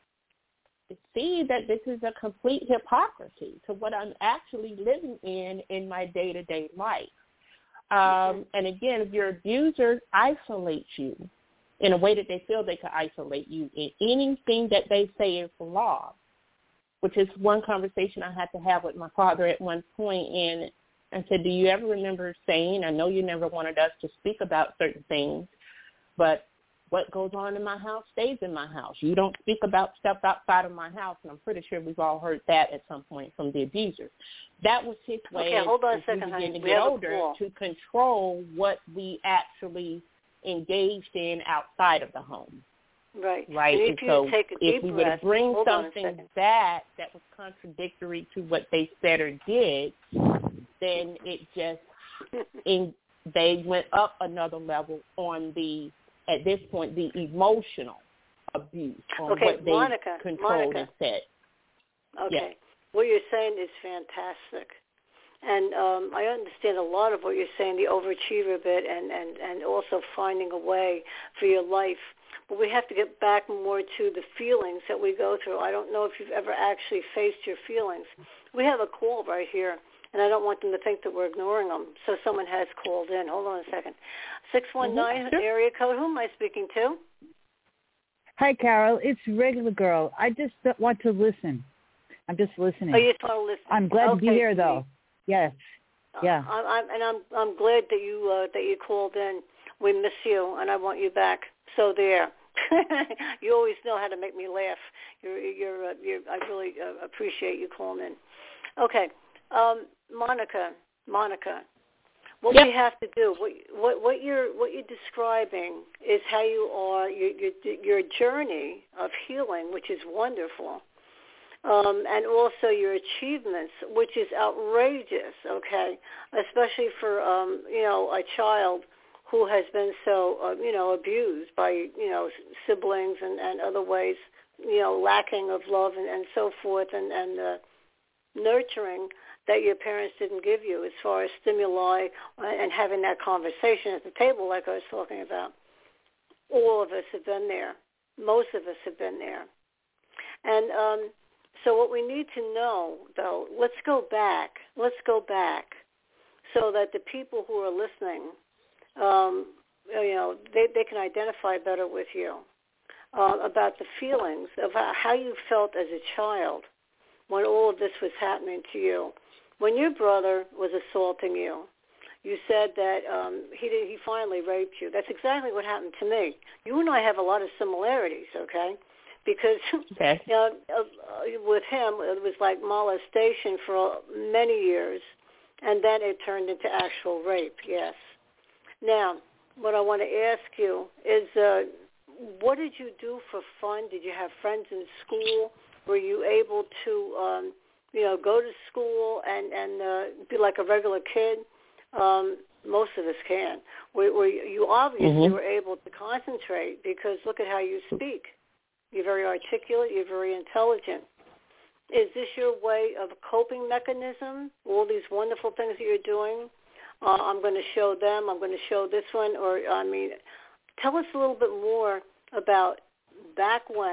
see that this is a complete hypocrisy to what I'm actually living in in my day-to-day life. Um, and again, if your abuser isolates you in a way that they feel they can isolate you in anything that they say is law, which is one conversation I had to have with my father at one point, and I said, do you ever remember saying, I know you never wanted us to speak about certain things, but what goes on in my house stays in my house. You don't speak about stuff outside of my house, and I'm pretty sure we've all heard that at some point from the abusers. That was his way okay, hold on as a second, we begin honey. to get older to control what we actually engaged in outside of the home. Right. Right. And if and you so take a if deep we were breath, to bring hold something back that was contradictory to what they said or did, then it just in, they went up another level on the, at this point, the emotional abuse on okay, what they Monica, controlled Monica. and said. Okay. Yes. What you're saying is fantastic. And um, I understand a lot of what you're saying, the overachiever bit, and, and, and also finding a way for your life. But we have to get back more to the feelings that we go through. I don't know if you've ever actually faced your feelings. We have a call right here, and I don't want them to think that we're ignoring them. So someone has called in. Hold on a second. six one nine Mm-hmm. Sure. area code. Who am I speaking to? Hi, Carol. It's Regular Girl. I just want to listen. I'm just listening. Oh, you just want to listen. I'm glad okay, to be here, though. Yes. Yeah. Uh, I'm, I'm, and I'm I'm glad that you uh, that you called in. We miss you, and I want you back. So there. You always know how to make me laugh. You're you're, uh, you're I really uh, appreciate you calling in. Okay, um, Monica, Monica. What yep. we have to do, what what what you're what you're describing is how you are your your, your journey of healing, which is wonderful. Um, and also your achievements, which is outrageous, okay, especially for, um, you know, a child who has been so, uh, you know, abused by, you know, siblings and, and other ways, you know, lacking of love and, and so forth, and, and uh, nurturing that your parents didn't give you as far as stimuli and having that conversation at the table like I was talking about. All of us have been there. Most of us have been there. And, um, So what we need to know, though, let's go back. Let's go back so that the people who are listening, um, you know, they, they can identify better with you uh, about the feelings of how you felt as a child when all of this was happening to you. When your brother was assaulting you, you said that um, he did, he finally raped you. That's exactly what happened to me. You and I have a lot of similarities, okay? Because okay. you know, uh, with him, it was like molestation for many years, and then it turned into actual rape, yes. Now, what I want to ask you is, uh, what did you do for fun? Did you have friends in school? Were you able to, um, you know, go to school and, and uh, be like a regular kid? Um, most of us can. Where, where you obviously mm-hmm. were able to concentrate because look at how you speak. You're very articulate. You're very intelligent. Is this your way of a coping mechanism? All these wonderful things that you're doing? Uh, I'm going to show them. I'm going to show this one. Or, I mean, tell us a little bit more about back when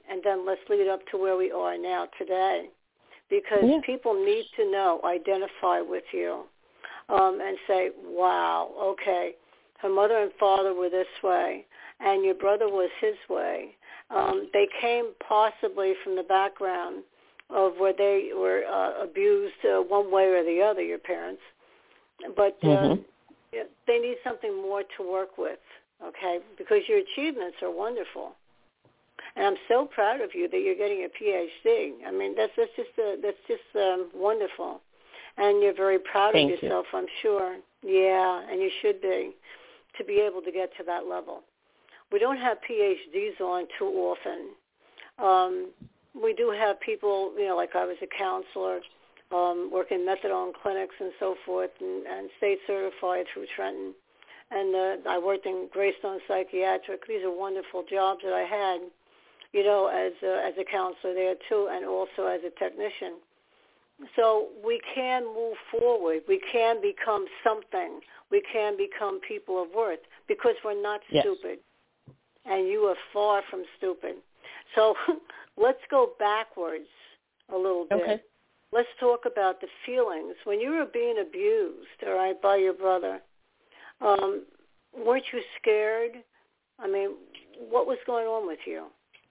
and then let's lead up to where we are now today. Because yeah. people need to know, identify with you, um, and say, wow, okay, her mother and father were this way, and your brother was his way. Um, they came possibly from the background of where they were uh, abused uh, one way or the other, your parents. But uh, mm-hmm. they need something more to work with, okay, because your achievements are wonderful. And I'm so proud of you that you're getting a P H D. I mean, that's that's just uh, that's just um, wonderful, and you're very proud Thank of yourself. You. I'm sure. Yeah, and you should be, to be able to get to that level. We don't have P H Ds on too often. Um, we do have people, you know, like I was a counselor, um, working methadone clinics and so forth, and, and state certified through Trenton. And uh, I worked in Greystone Psychiatric. These are wonderful jobs that I had, you know, as a, as a counselor there too, and also as a technician. So we can move forward. We can become something. We can become people of worth because we're not yes. stupid. And you are far from stupid. So let's go backwards a little bit. Okay. Let's talk about the feelings. When you were being abused, all right, by your brother, um, weren't you scared? I mean, what was going on with you?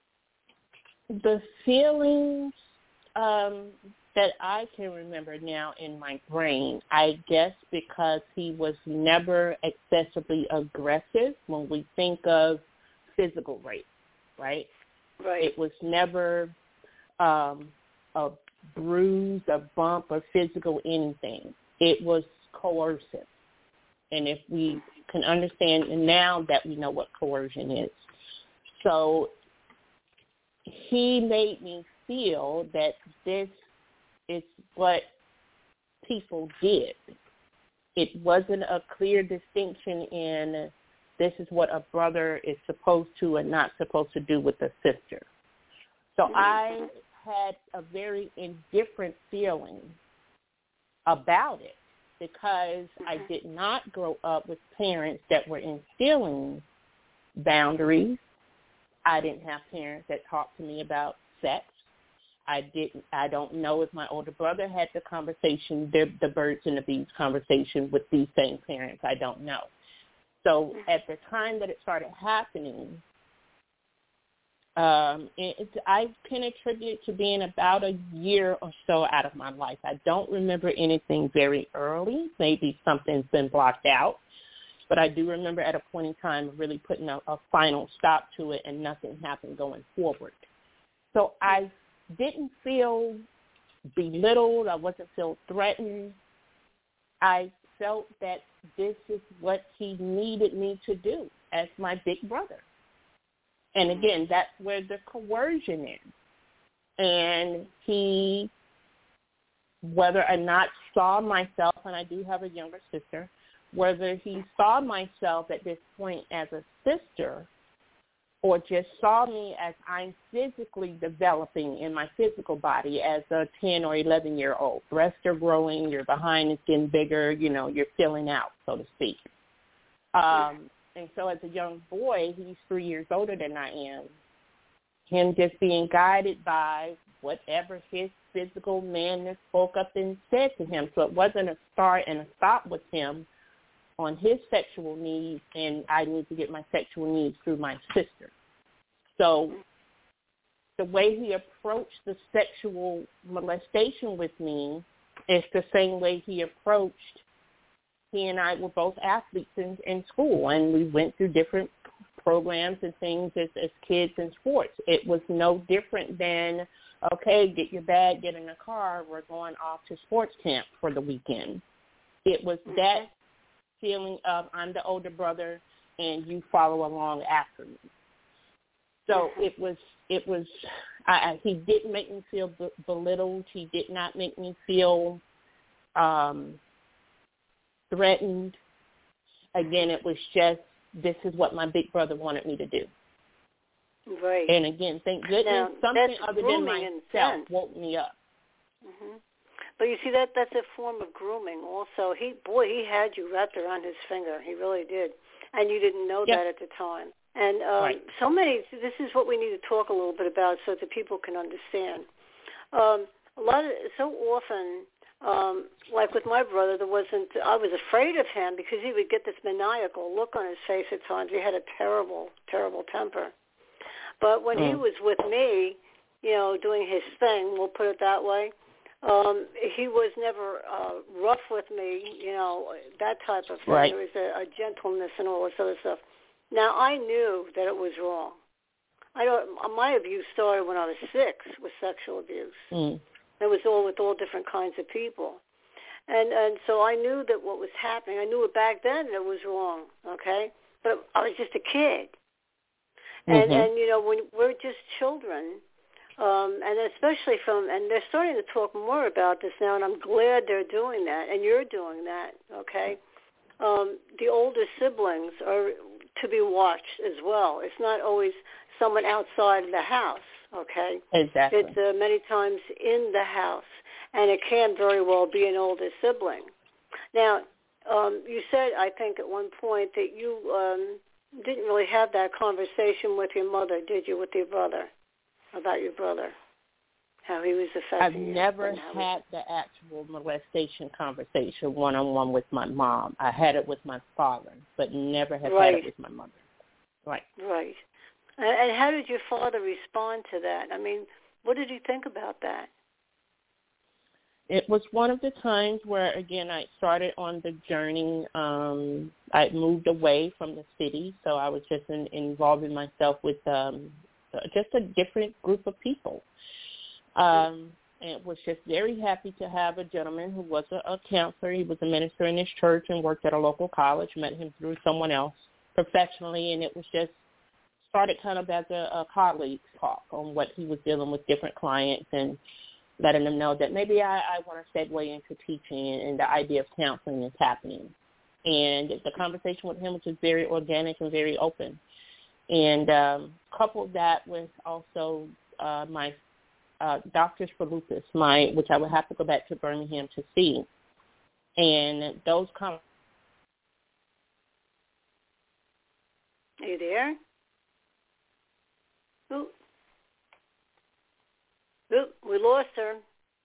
The feelings um, that I can remember now in my brain, I guess because he was never excessively aggressive when we think of physical rape, right? Right. It was never um, a bruise, a bump, or physical anything. It was coercive. And if we can understand, and now that we know what coercion is. So he made me feel that this is what people did. It wasn't a clear distinction in this is what a brother is supposed to and not supposed to do with a sister. So I had a very indifferent feeling about it because I did not grow up with parents that were instilling boundaries. I didn't have parents that talked to me about sex. I didn't. I don't know if my older brother had the conversation, the, the birds and the bees conversation with these same parents. I don't know. So at the time that it started happening, um, it, I can attribute it to being about a year or so out of my life. I don't remember anything very early. Maybe something's been blocked out. But I do remember at a point in time really putting a, a final stop to it and nothing happened going forward. So I didn't feel belittled. I wasn't feel threatened. I felt that this is what he needed me to do as my big brother. And again, that's where the coercion is. And he, whether or not saw myself, and I do have a younger sister, whether he saw myself at this point as a sister or just saw me as I'm physically developing in my physical body as a ten or eleven-year-old. Breasts are growing, your behind is getting bigger, you know, you're filling out, so to speak. Um, and so as a young boy, he's three years older than I am, him just being guided by whatever his physical manness spoke up and said to him. So it wasn't a start and a stop with him on his sexual needs, and I need to get my sexual needs through my sister. So the way he approached the sexual molestation with me is the same way he approached, he and I were both athletes in, in school, and we went through different programs and things as, as kids in sports. It was no different than, okay, get your bag, get in the car, we're going off to sports camp for the weekend. It was that feeling of I'm the older brother and you follow along after me. So it was, it was, I, I, he didn't make me feel b- belittled. He did not make me feel um, threatened. Again, it was just, this is what my big brother wanted me to do. Right. And again, thank goodness now, something other than myself woke me up. Mm-hmm. But you see, that that's a form of grooming also. He, boy, he had you wrapped around his finger. He really did. And you didn't know yep. that at the time. And um, right. so many, this is what we need to talk a little bit about so that people can understand. Um, a lot of, so often, um, like with my brother, there wasn't, I was afraid of him because he would get this maniacal look on his face at times. He had a terrible, terrible temper. But when mm. he was with me, you know, doing his thing, we'll put it that way, um, he was never uh, rough with me, you know, that type of thing. Right. There was a, a gentleness and all this other stuff. Now, I knew that it was wrong. I don't, my abuse started when I was six with sexual abuse. Mm. It was all with all different kinds of people. And and so I knew that what was happening, I knew it back then that it was wrong, okay? But I was just a kid. And, mm-hmm. and you know, when we're just children, um, and especially from, and they're starting to talk more about this now, and I'm glad they're doing that, and you're doing that, okay? Um, the older siblings are to be watched as well. It's not always someone outside the house, okay? Exactly. It's uh, many times in the house, and it can very well be an older sibling. Now, um, you said, I think, at one point that you um, didn't really have that conversation with your mother, did you, with your brother, about your brother, how he was affecting I've you? never and had the actual molestation conversation one-on-one with my mom. I had it with my father, but never have right. had it with my mother. Right. Right. And, and how did your father respond to that? I mean, what did he think about that? It was one of the times where, again, I started on the journey. Um, I moved away from the city, so I was just in, involving myself with um, just a different group of people. Um, and was just very happy to have a gentleman who was a, a counselor. He was a minister in his church and worked at a local college. Met him through someone else professionally, and it was just started kind of as a, a colleague talk on what he was dealing with different clients and letting them know that maybe I, I want to segue into teaching and the idea of counseling is happening. And the conversation with him was just very organic and very open. And um, coupled that with also uh, my uh, doctors for lupus, my which I would have to go back to Birmingham to see. And those conversations. Are you there? Ooh. Ooh, we lost her.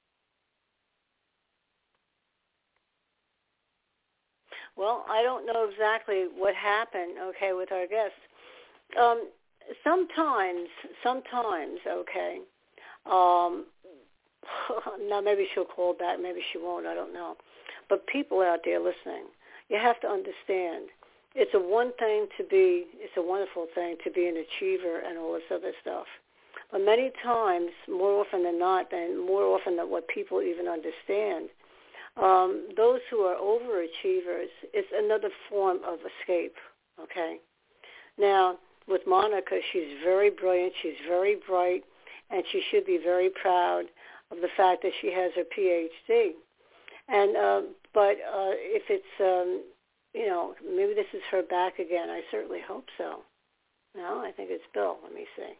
Well, I don't know exactly what happened, okay, with our guest. Um, sometimes, sometimes, okay, um, now maybe she'll call back, maybe she won't, I don't know. But people out there listening, you have to understand, it's a one thing to be, it's a wonderful thing to be an achiever and all this other stuff. But many times, more often than not, and more often than what people even understand, um, those who are overachievers, it's another form of escape, okay? Now, with Monica, she's very brilliant, she's very bright, and she should be very proud of the fact that she has her P H D. And um, but uh, if it's, um, you know, maybe this is her back again. I certainly hope so. No, I think it's Bill. Let me see.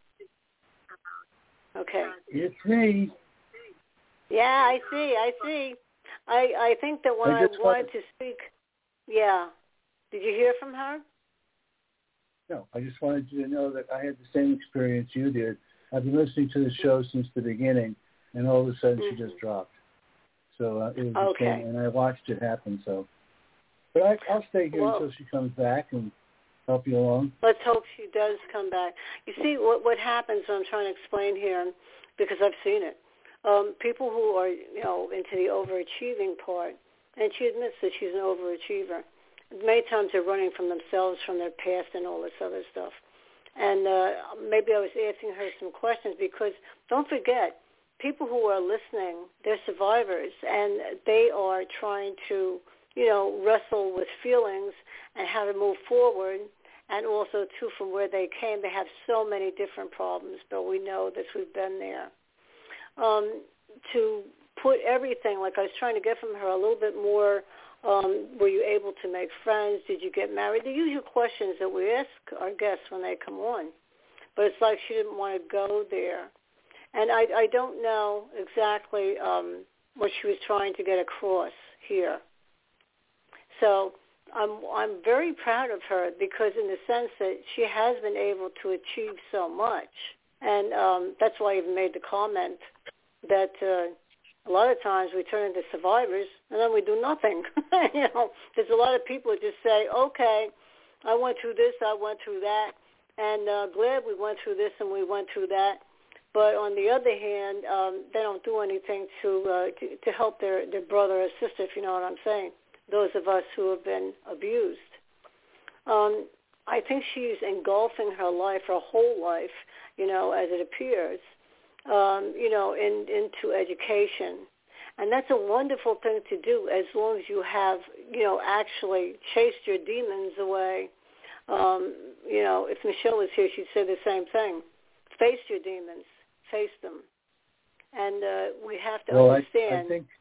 Okay. It's me. Yeah, I see. I see. I I think that when I, I wanted wanted... to speak, yeah. Did you hear from her? No, I just wanted you to know that I had the same experience you did. I've been listening to the show since the beginning, and all of a sudden mm-hmm. she just dropped. So uh, it was okay. the same, and I watched it happen. So, but I, I'll stay here well, until she comes back and help you along. Let's hope she does come back. You see, what what happens, I'm trying to explain here, because I've seen it. Um, people who are, you know, into the overachieving part, and she admits that she's an overachiever. Many times they're running from themselves, from their past, and all this other stuff. And uh, maybe I was asking her some questions because don't forget, people who are listening, they're survivors, and they are trying to, you know, wrestle with feelings and how to move forward. And also, too, from where they came, they have so many different problems, but we know that we've been there. Um, to put everything, like I was trying to get from her, a little bit more, um, were you able to make friends? Did you get married? The usual questions that we ask our guests when they come on. But it's like she didn't want to go there. And I, I don't know exactly um, what she was trying to get across here. So I'm I'm very proud of her because in the sense that she has been able to achieve so much, and um, that's why I even made the comment that uh, a lot of times we turn into survivors and then we do nothing. You know, there's a lot of people who just say, okay, I went through this, I went through that, and uh, glad we went through this and we went through that. But on the other hand, um, they don't do anything to, uh, to to help their, their brother or sister, if you know what I'm saying, those of us who have been abused. Um, I think she's engulfing her life, her whole life, you know, as it appears, um, you know, in, into education. And that's a wonderful thing to do as long as you have, you know, actually chased your demons away. Um, you know, if Michelle was here, she'd say the same thing. Face your demons. Face them. And uh, we have to well, understand. I, I think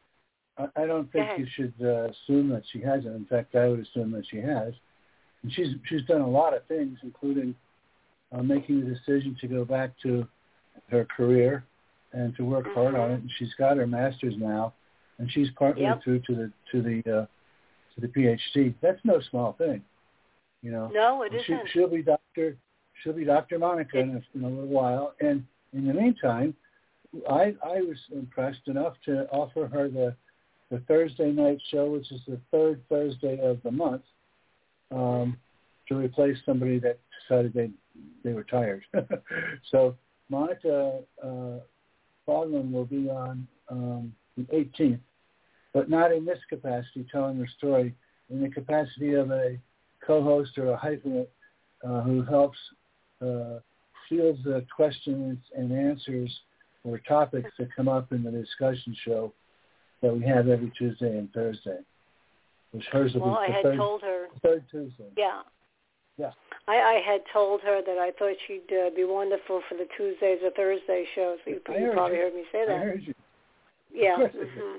I don't think you should uh, assume that she hasn't. In fact, I would assume that she has. And she's she's done a lot of things, including uh, making the decision to go back to her career and to work mm-hmm. hard on it. And she's got her master's now, and she's partly yep. through to the to the uh, to the PhD. That's no small thing, you know. No, it she, isn't. She'll be Doctor She'll be Doctor Monica in a, in a little while, and in the meantime, I I was impressed enough to offer her the the Thursday night show, which is the third Thursday of the month, um, to replace somebody that decided they they were tired. So Monica uh, Bogman will be on um, the eighteenth, but not in this capacity, telling her story, in the capacity of a co-host or a hyphenate uh, who helps uh, field the questions and answers or topics that come up in the discussion show that we have every Tuesday and Thursday. Which hers will well, be I the had third, told her. third Tuesday. Yeah. Yeah. I, I had told her that I thought she'd uh, be wonderful for the Tuesdays or Thursday shows. You, you heard probably you. heard me say that. I heard you. Yeah. Mm-hmm.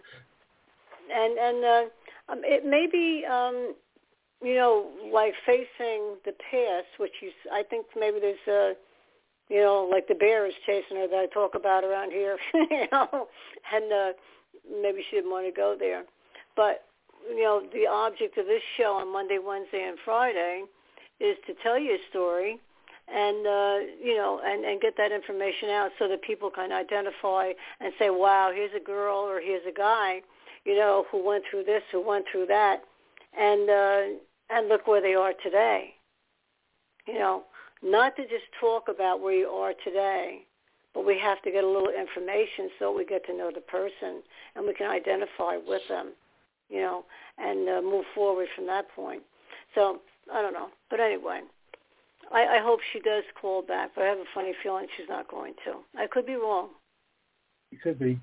And and uh, um, it may be, um, you know, like facing the past, which you, I think maybe there's a, you know, like the bear is chasing her that I talk about around here, you know, and uh, maybe she didn't want to go there. But, you know, the object of this show on Monday, Wednesday, and Friday is to tell you a story and, uh, you know, and, and get that information out so that people can identify and say, wow, here's a girl or here's a guy, you know, who went through this, who went through that, and uh, and look where they are today. You know, not to just talk about where you are today, but we have to get a little information so we get to know the person and we can identify with them, you know, and uh, move forward from that point. So, I don't know. But anyway, I, I hope she does call back, but I have a funny feeling she's not going to. I could be wrong. It could be.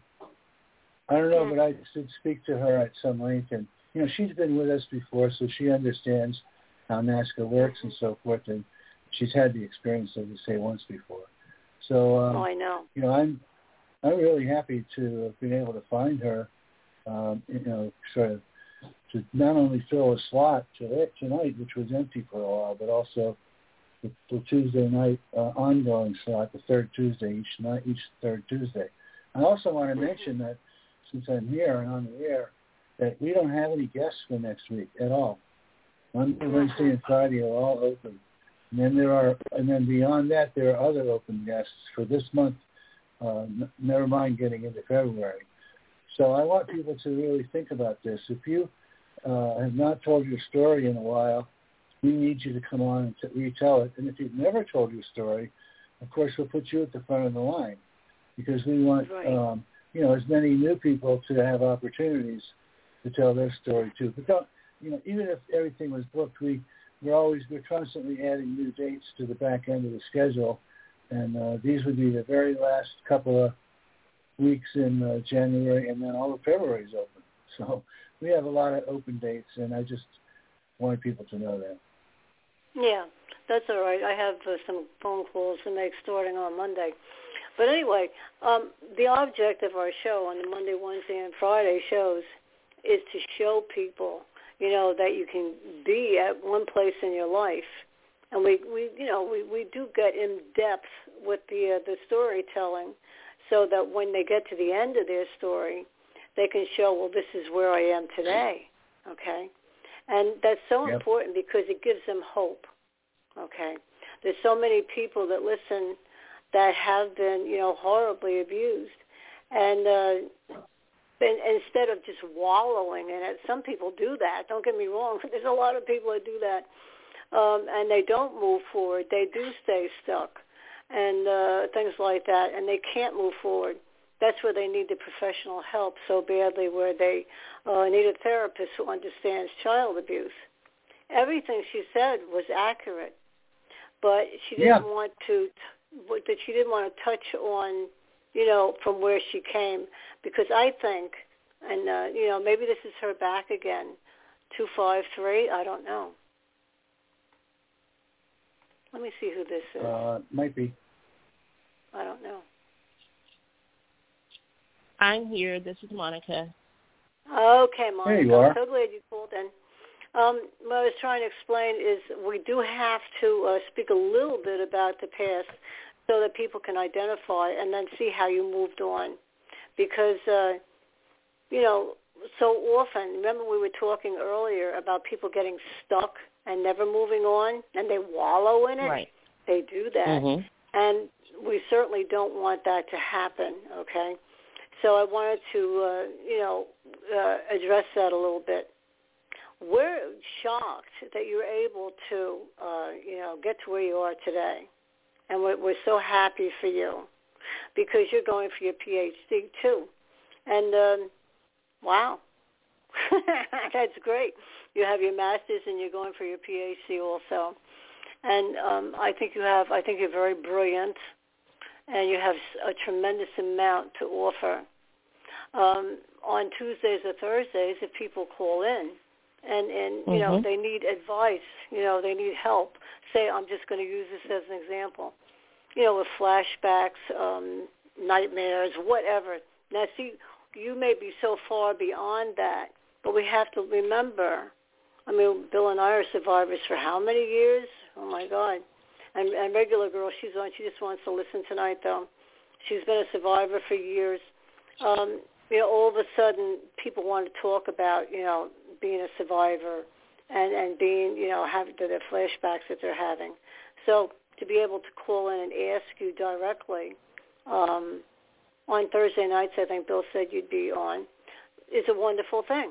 I don't know, yeah. but I did speak to her at some length, and, you know, she's been with us before, so she understands how NASCA works and so forth, and she's had the experience, as you say, once before. So, um, oh, I know. You know, I'm I'm really happy to have been able to find her, um, you know, sort of to not only fill a slot tonight, which was empty for a while, but also the, the Tuesday night uh, ongoing slot, the third Tuesday each night, each third Tuesday. I also want to mention that since I'm here and on the air, that we don't have any guests for next week at all. Monday, Wednesday, and Friday are all open. And then there are, and then beyond that, there are other open guests for this month. Uh, n- never mind getting into February. So I want people to really think about this. If you uh, have not told your story in a while, we need you to come on and t- retell it. And if you've never told your story, of course, we'll put you at the front of the line because we want, right. um, you know, as many new people to have opportunities to tell their story too. But don't, you know, even if everything was booked, we we're always we're constantly adding new dates to the back end of the schedule, and uh, these would be the very last couple of weeks in uh, January, and then all of February is open. So we have a lot of open dates, and I just wanted people to know that. Yeah, that's all right. I have uh, some phone calls to make starting on Monday. But anyway, um, the object of our show on the Monday, Wednesday, and Friday shows is to show people, you know, that you can be at one place in your life. And we, we you know, we, we do get in depth with the uh, the storytelling so that when they get to the end of their story, they can show, well, this is where I am today, okay? And that's so Yep. important because it gives them hope, okay? There's so many people that listen that have been, you know, horribly abused. And, uh, and instead of just wallowing in it, some people do that. Don't get me wrong. There's a lot of people that do that. Um, and they don't move forward. They do stay stuck and uh, things like that. And they can't move forward. That's where they need the professional help so badly, where they uh, need a therapist who understands child abuse. Everything she said was accurate, but she didn't Yeah. want to, that she didn't want to touch on, you know, from where she came, because I think, and, uh, you know, maybe this is her back again, two five three, I don't know. Let me see who this is. Uh, might be. I don't know. I'm here. This is Monica. Okay, Monica. There you are. I'm so glad you called in. Um, what I was trying to explain is we do have to uh, speak a little bit about the past so that people can identify and then see how you moved on. Because, uh, you know, so often, remember we were talking earlier about people getting stuck and never moving on, and they wallow in it? Right. They do that. Mm-hmm. And we certainly don't want that to happen, okay? So I wanted to, uh, you know, uh, address that a little bit. We're shocked that you're able to, uh, you know, get to where you are today. And we're, we're so happy for you because you're going for your P H D too. And, um, wow, that's great. You have your master's and you're going for your P H D also. And um, I think you have, I think you're very brilliant and you have a tremendous amount to offer. Um, on Tuesdays or Thursdays, if people call in and, and you mm-hmm. know, they need advice, you know, they need help, say, I'm just going to use this as an example, you know, with flashbacks, um, nightmares, whatever. Now, see, you may be so far beyond that, but we have to remember, I mean, Bill and I are survivors for how many years? Oh, my God. And, and regular girl, she's on, she just wants to listen tonight, though. She's been a survivor for years. Um, you know, all of a sudden, people want to talk about, you know, being a survivor and, and being, you know, having the flashbacks that they're having. So to be able to call in and ask you directly um, on Thursday nights, I think Bill said you'd be on, is a wonderful thing.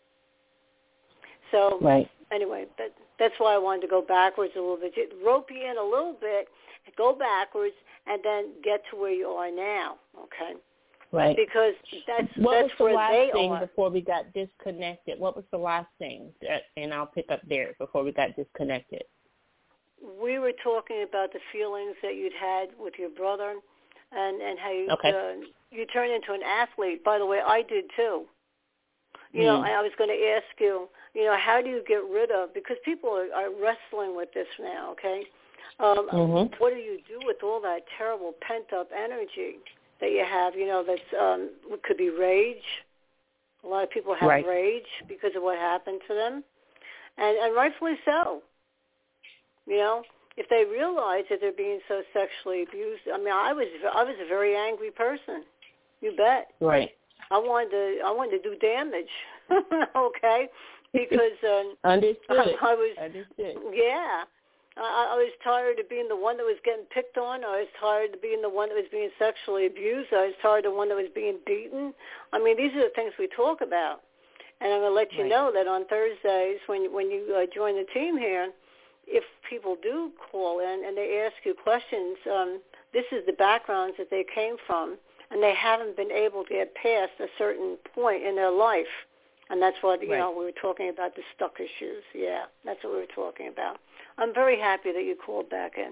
So right. anyway, that, that's why I wanted to go backwards a little bit. Rope you in a little bit, go backwards, and then get to where you are now, okay? Right. Because that's, what that's was the where last they thing are. before we got disconnected? What was the last thing? That, and I'll pick up there before we got disconnected. We were talking about the feelings that you'd had with your brother and, and how you, okay. uh, you turned into an athlete. By the way, I did too. You mm. know, I was going to ask you, you know, how do you get rid of, because people are, are wrestling with this now, okay? Um, mm-hmm. What do you do with all that terrible pent-up energy that you have, you know, that's, um, it could be rage. A lot of people have right. rage because of what happened to them, and, and rightfully so. You know, if they realize that they're being so sexually abused, I mean, I was I was a very angry person. You bet. Right. I wanted to I wanted to do damage. Okay, because um, understood. I, I was understood. Yeah. I, I was tired of being the one that was getting picked on. I was tired of being the one that was being sexually abused. I was tired of the one that was being beaten. I mean, these are the things we talk about. And I'm going to let you right. know that on Thursdays when when you uh, join the team here, if people do call in and they ask you questions, um, this is the backgrounds that they came from, and they haven't been able to get past a certain point in their life. And that's what, you right. know, we were talking about the stuck issues. Yeah, that's what we were talking about. I'm very happy that you called back in.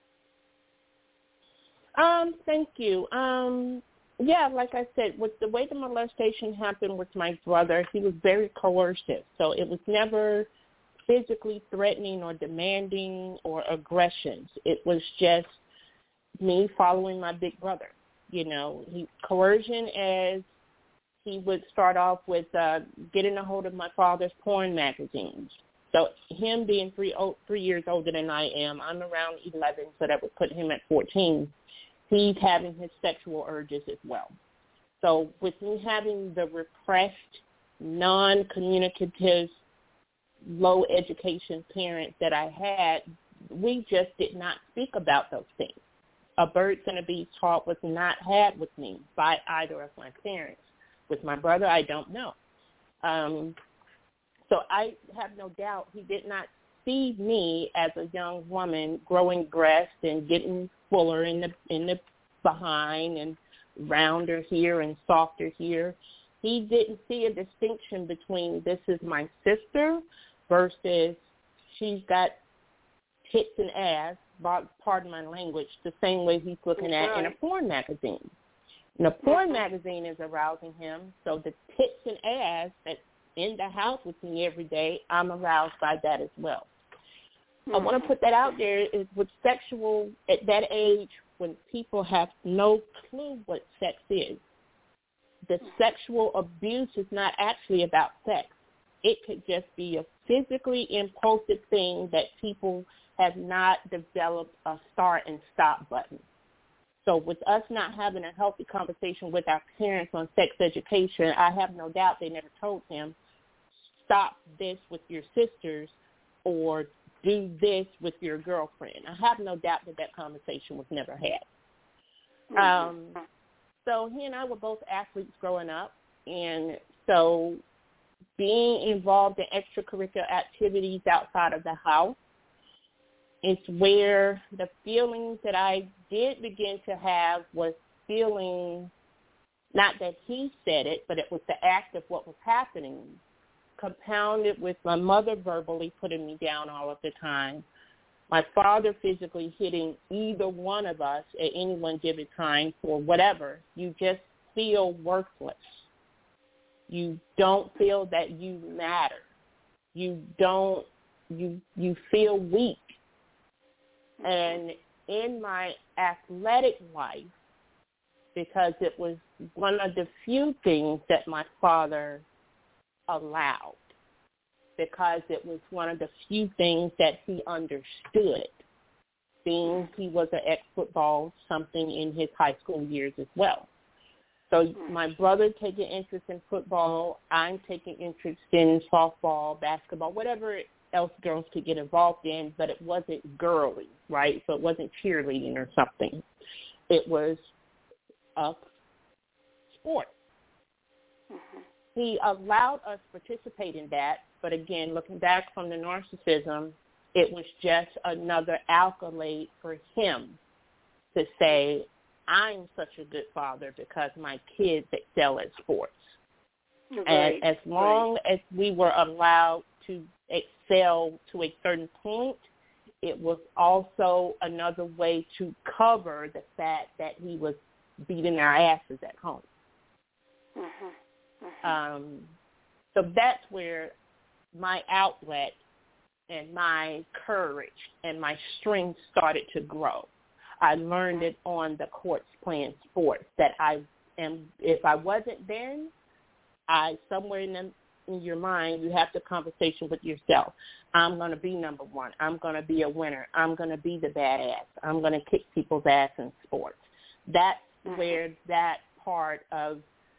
Um, thank you. Um, yeah, like I said, with the way the molestation happened with my brother, he was very coercive. So it was never physically threatening or demanding or aggressions. It was just me following my big brother. You know, he coercion as he would start off with uh, getting a hold of my father's porn magazines. So him being three, oh, three years older than I am, I'm around eleven, so that would put him at fourteen. He's having his sexual urges as well. So with me having the repressed, non-communicative low education parents that I had, we just did not speak about those things. A birds and a bees talk was not had with me by either of my parents. With my brother, I don't know. Um, so I have no doubt he did not see me as a young woman growing breasts and getting fuller in the in the behind and rounder here and softer here. He didn't see a distinction between this is my sister versus she's got tits and ass, pardon my language, the same way he's looking at in a porn magazine. And a porn magazine is arousing him, so the tits and ass that's in the house with me every day, I'm aroused by that as well. I want to put that out there is with sexual, at that age, when people have no clue what sex is, the sexual abuse is not actually about sex. It could just be a physically impulsive thing that people have not developed a start and stop button. So with us not having a healthy conversation with our parents on sex education, I have no doubt they never told him, stop this with your sisters or do this with your girlfriend. I have no doubt that that conversation was never had. Um, so he and I were both athletes growing up, and so being involved in extracurricular activities outside of the house is where the feelings that I did begin to have was feeling, not that he said it, but it was the act of what was happening, compounded with my mother verbally putting me down all of the time, my father physically hitting either one of us at any one given time for whatever. You just feel worthless. You don't feel that you matter. You don't, you you feel weak. And in my athletic life, because it was one of the few things that my father allowed, because it was one of the few things that he understood, being he was an ex-football, something in his high school years as well. So my brother taking interest in football, I'm taking interest in softball, basketball, whatever else girls could get involved in, but it wasn't girly, right? So it wasn't cheerleading or something. It was a sport. Mm-hmm. He allowed us to participate in that, but again, looking back from the narcissism, it was just another accolade for him to say, I'm such a good father because my kids excel at sports. Right. And as long right. as we were allowed to excel to a certain point, it was also another way to cover the fact that he was beating our asses at home. Mm-hmm. Mm-hmm. Um, so that's where my outlet and my courage and my strength started to grow. I learned it on the courts playing sports that I am, if I wasn't then, I, somewhere in, the, in your mind, you have the conversation with yourself. I'm going to be number one. I'm going to be a winner. I'm going to be the badass. I'm going to kick people's ass in sports. That's where that part of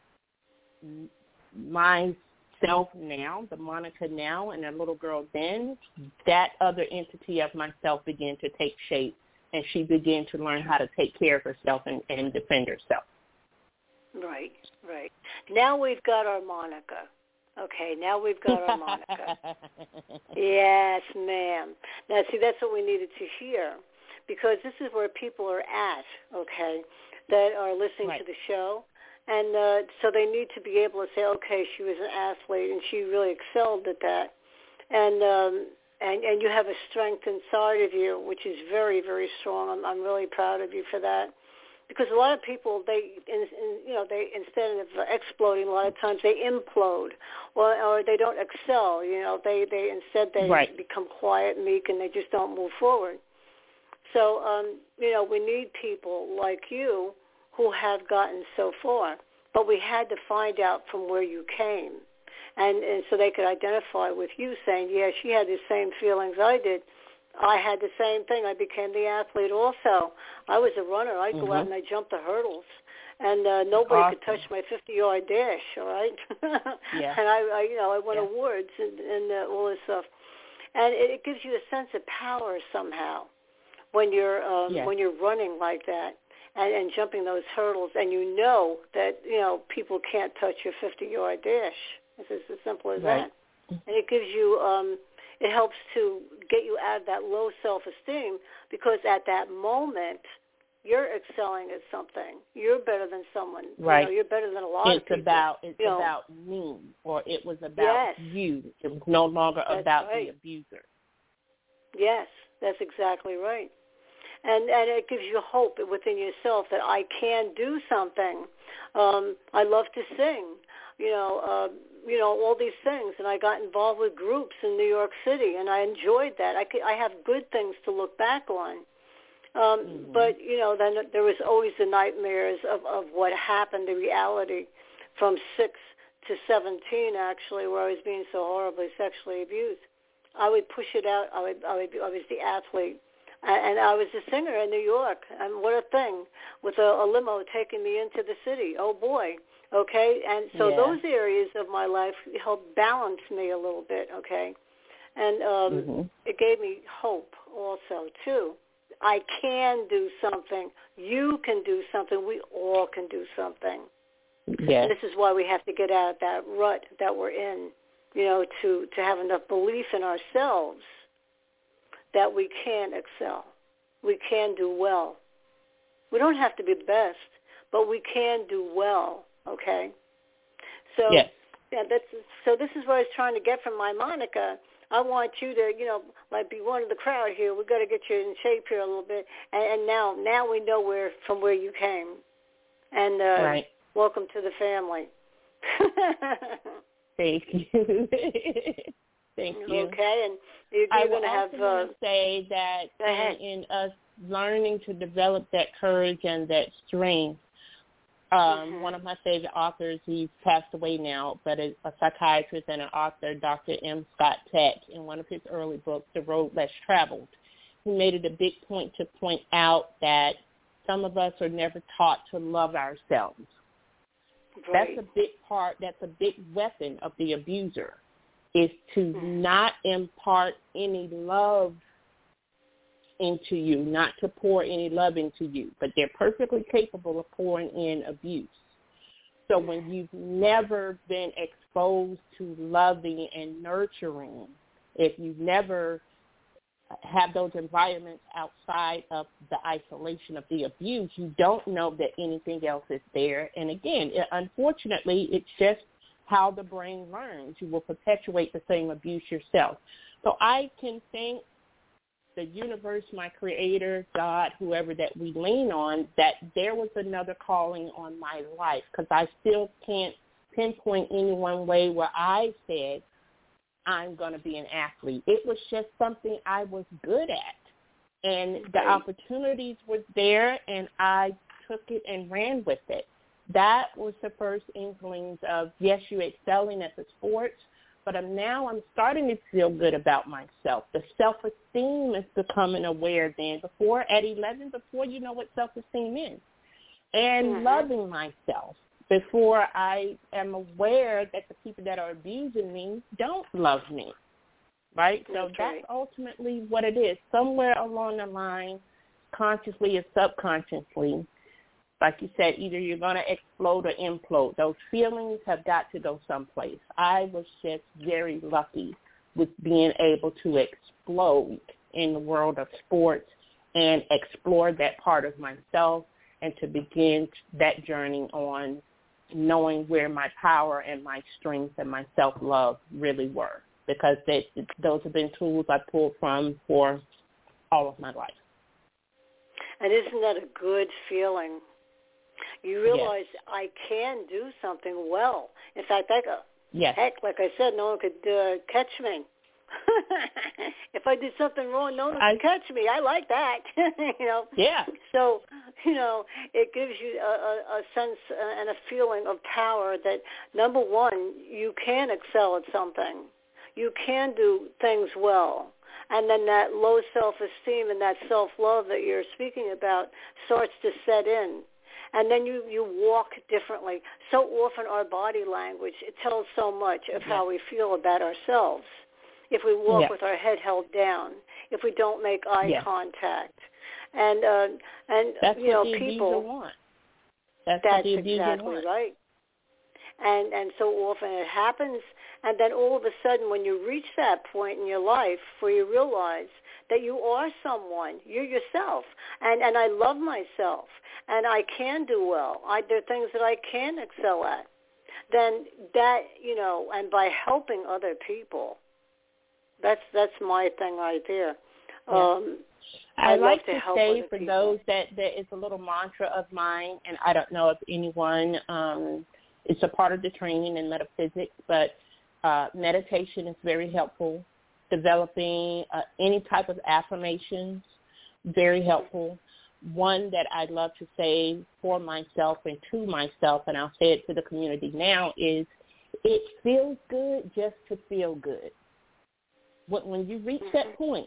myself now, the Monica now and the little girl then, that other entity of myself began to take shape, and she began to learn how to take care of herself and, and defend herself. Right, right. Now we've got our Monica. Okay, now we've got our Monica. Yes, ma'am. Now, see, that's what we needed to hear, because this is where people are at, okay, that are listening right. to the show. And uh, so they need to be able to say, okay, she was an athlete, and she really excelled at that. And um, and, and you have a strength inside of you, which is very, very strong. I'm, I'm really proud of you for that. Because a lot of people, they, in, in, you know, they instead of exploding, a lot of times they implode, or, or they don't excel. You know, they, they instead they right. become quiet, meek, and they just don't move forward. So, um, you know, we need people like you who have gotten so far, but we had to find out from where you came, and, and so they could identify with you, saying, yeah, she had the same feelings I did. I had the same thing. I became the athlete also. I was a runner. I'd mm-hmm. go out and I'd jump the hurdles. and uh, nobody awesome. could touch my fifty-yard dash. All right, yeah. and I, I, you know, I won yeah. awards and, and uh, all this stuff, and it, it gives you a sense of power somehow when you're um, yes. when you're running like that and, and jumping those hurdles, and you know that you know people can't touch your fifty-yard dash. It's just as simple as right. that, and it gives you. Um, It helps to get you out of that low self-esteem because at that moment, you're excelling at something. You're better than someone. Right. You know, you're better than a lot it's of people. About, it's you know. about me, or it was about yes. you. It was no longer That's about right. the abuser. Yes, that's exactly right. And and it gives you hope within yourself that I can do something. Um, I love to sing. You know, uh, you know all these things, and I got involved with groups in New York City, and I enjoyed that. I could, I have good things to look back on, um, mm-hmm. but you know, then there was always the nightmares of, of what happened, the reality, from six to seventeen, actually, where I was being so horribly sexually abused. I would push it out. I would, I would, I was the athlete. And I was a singer in New York, and what a thing, with a, a limo taking me into the city. Oh, boy, okay? And so yeah. those areas of my life helped balance me a little bit, okay? And um, mm-hmm. it gave me hope also, too. I can do something. You can do something. We all can do something. Yes. And this is why we have to get out of that rut that we're in, you know, to, to have enough belief in ourselves that we can excel. We can do well. We don't have to be the best, but we can do well, okay? So yes. yeah, that's so this is what I was trying to get from my Monica. I want you to, you know, like be one of the crowd here. We've got to get you in shape here a little bit. And, and now now we know where from where you came. And uh, right. welcome to the family. Thank you. Thank you. Okay, and you're, you're going to have. I will uh, say that in, in us learning to develop that courage and that strength, um, mm-hmm. one of my favorite authors, he's passed away now, but a, a psychiatrist and an author, Doctor M. Scott Peck, in one of his early books, The Road Less Traveled, he made it a big point to point out that some of us are never taught to love ourselves. Right. That's a big part, that's a big weapon of the abuser, is to not impart any love into you, not to pour any love into you, but they're perfectly capable of pouring in abuse. So when you've never been exposed to loving and nurturing, if you've never had those environments outside of the isolation of the abuse, you don't know that anything else is there. And again, it, unfortunately, it's just how the brain learns. You will perpetuate the same abuse yourself. So I can thank the universe, my creator, God, whoever that we lean on, that there was another calling on my life, because I still can't pinpoint any one way where I said, I'm going to be an athlete. It was just something I was good at. And the opportunities were there, and I took it and ran with it. That was the first inklings of, yes, you're excelling at the sports, but I'm, now I'm starting to feel good about myself. The self-esteem is becoming aware then. Before, at eleven, before you know what self-esteem is. And mm-hmm. loving myself before I am aware that the people that are abusing me don't love me, right? So that's, that's right. ultimately what it is. Somewhere along the line, consciously or subconsciously, like you said, either you're going to explode or implode. Those feelings have got to go someplace. I was just very lucky with being able to explode in the world of sports and explore that part of myself and to begin that journey on knowing where my power and my strength and my self-love really were, because they, those have been tools I pulled from for all of my life. And isn't that a good feeling? You realize yes. I can do something well. In fact, I, yes. heck, like I said, no one could uh, catch me. If I did something wrong, no one I, could catch me. I like that, you know. Yeah. So, you know, it gives you a, a, a sense and a feeling of power that, number one, you can excel at something. You can do things well. And then that low self-esteem and that self-love that you're speaking about starts to set in. And then you, you walk differently. So often our body language, it tells so much of yeah. how we feel about ourselves. If we walk yeah. with our head held down, if we don't make eye yeah. contact. And, uh, and that's you know, what the people... abuser want. That's, that's what the abuser exactly want. right. And and so often it happens, and then all of a sudden when you reach that point in your life where you realize that you are someone, you're yourself, and, and I love myself, and I can do well, I, there are things that I can excel at, then that, you know, and by helping other people, that's that's my thing right there. Yeah. Um, I, I like to, to help say for people. those that that is a little mantra of mine, and I don't know if anyone, um, it's a part of the training in metaphysics, but uh, meditation is very helpful. Developing uh, any type of affirmations, very helpful. One that I'd love to say for myself and to myself, and I'll say it to the community now, is it feels good just to feel good. When you reach that point,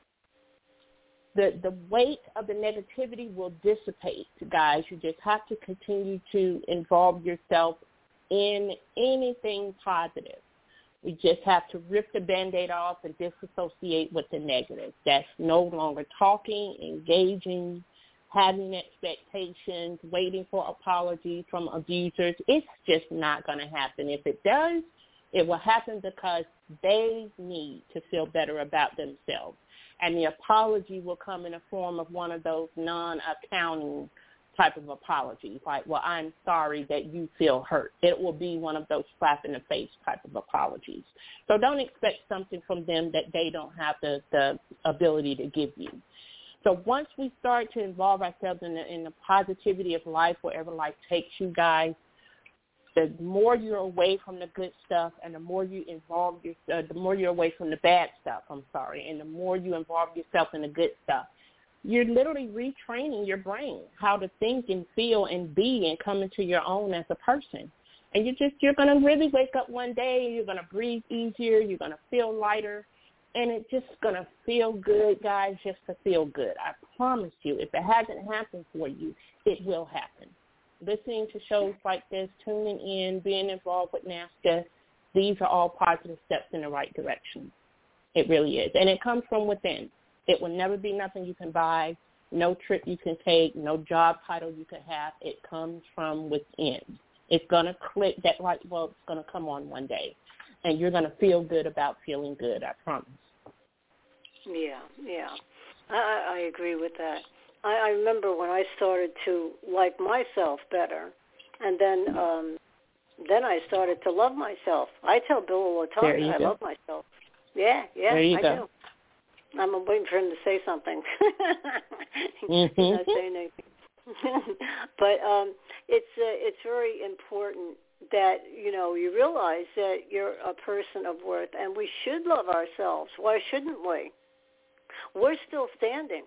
the the weight of the negativity will dissipate, guys. You just have to continue to involve yourself in anything positive. We just have to rip the Band-Aid off and disassociate with the negative. That's no longer talking, engaging, having expectations, waiting for apologies from abusers. It's just not going to happen. If it does, it will happen because they need to feel better about themselves. And the apology will come in the form of one of those non-accounting type of apologies, like, well, I'm sorry that you feel hurt. It will be one of those slap in the face type of apologies. So don't expect something from them that they don't have the, the ability to give you. So once we start to involve ourselves in the, in the positivity of life, wherever life takes you guys, the more you're away from the good stuff and the more you involve yourself, uh, the more you're away from the bad stuff, I'm sorry, and the more you involve yourself in the good stuff, you're literally retraining your brain how to think and feel and be and come into your own as a person. And you're just, you're going to really wake up one day, you're going to breathe easier, you're going to feel lighter, and it's just going to feel good, guys, just to feel good. I promise you, if it hasn't happened for you, it will happen. Listening to shows like this, tuning in, being involved with NAASCA, these are all positive steps in the right direction. It really is. And it comes from within. It will never be nothing you can buy, no trip you can take, no job title you can have. It comes from within. It's going to click, that light bulb's going to come on one day. And you're going to feel good about feeling good, I promise. Yeah, yeah. I, I agree with that. I, I remember when I started to like myself better, and then um, then I started to love myself. I tell Bill all the time I go. love myself. Yeah, yeah, there you I go. do. I'm waiting for him to say something. mm-hmm. He's not saying anything. But um, it's uh, it's very important that, you know, you realize that you're a person of worth, and we should love ourselves. Why shouldn't we? We're still standing.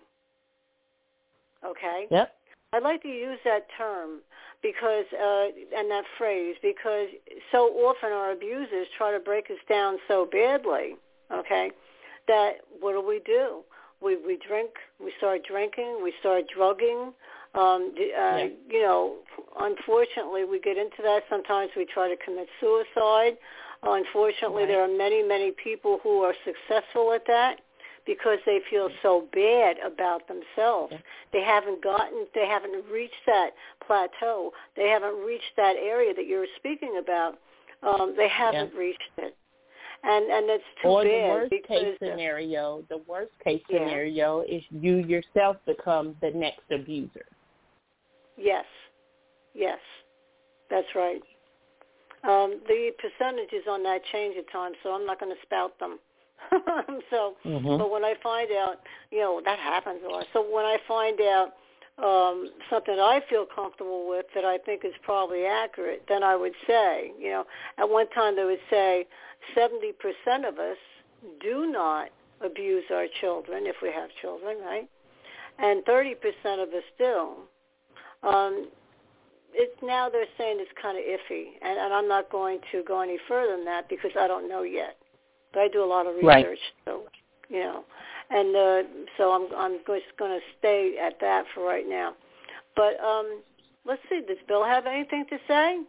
Okay? Yep. I'd like to use that term because, uh, and that phrase, because so often our abusers try to break us down so badly, okay, that what do we do? We we drink, we start drinking, we start drugging. Um, uh, yeah. You know, unfortunately, we get into that. Sometimes we try to commit suicide. Unfortunately, right. there are many, many people who are successful at that, because they feel so bad about themselves. They haven't gotten, they haven't reached that plateau. They haven't reached that area that you're speaking about. Um, they haven't yeah. reached it. And and it's too or bad. the worst because, case scenario, the worst case yeah. scenario is you yourself become the next abuser. Yes. Yes. That's right. Um, the percentages on that change at times, so I'm not going to spout them. so, mm-hmm. but when I find out, you know, that happens a lot. So when I find out um, something that I feel comfortable with that I think is probably accurate, then I would say, you know, at one time they would say seventy percent of us do not abuse our children if we have children, right? And thirty percent of us do. Um, it's now they're saying it's kind of iffy, and, and I'm not going to go any further than that because I don't know yet. But I do a lot of research, right. so you know, and uh, so I'm I'm just going to stay at that for right now. But um, let's see. Does Bill have anything to say?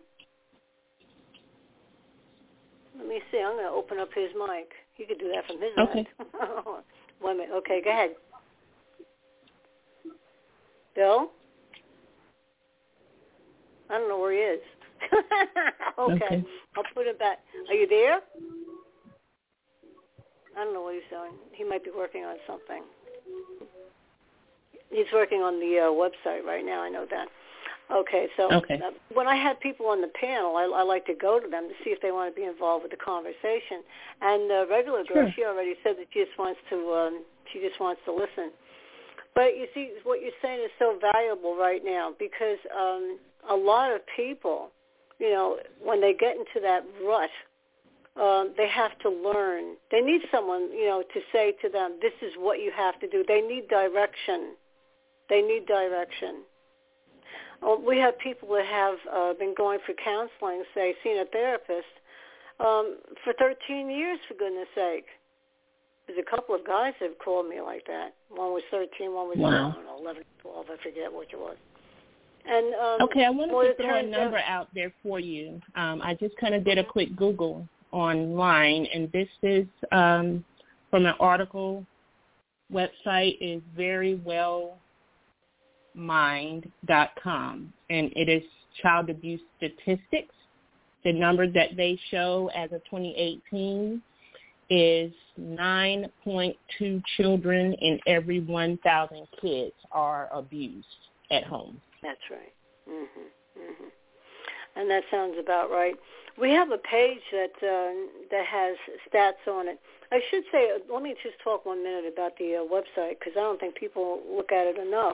Let me see. I'm going to open up his mic. He could do that from his okay. end. Wait a minute. Okay, go ahead. Bill? I don't know where he is. okay. okay. I'll put it back. Are you there? I don't know what he's doing. He might be working on something. He's working on the uh, website right now. I know that. Okay, so okay. Uh, when I had people on the panel, I, I like to go to them to see if they want to be involved with the conversation. And the regular girl, sure. she already said that she just wants to. Um, she just wants to listen. But you see, what you're saying is so valuable right now because um, a lot of people, you know, when they get into that rut, um, they have to learn. They need someone, you know, to say to them, "This is what you have to do." They need direction. They need direction. Well, we have people that have uh, been going for counseling, say, seen a therapist um, for thirteen years, for goodness sake. There's a couple of guys that have called me like that. One was thirteen, one was, wow. I don't know, eleven, twelve, I forget which it was. And um, okay, I wanted well, to throw a number out, out there for you. Um, I just kind of did a quick Google online, and this is um, from an article website is very well mind dot com, and it is child abuse statistics. The number that they show as of twenty eighteen is nine point two children in every one thousand kids are abused at home. That's right. Mhm. Mhm. And that sounds about right. We have a page that uh, that has stats on it. I should say, let me just talk one minute about the uh, website because I don't think people look at it enough.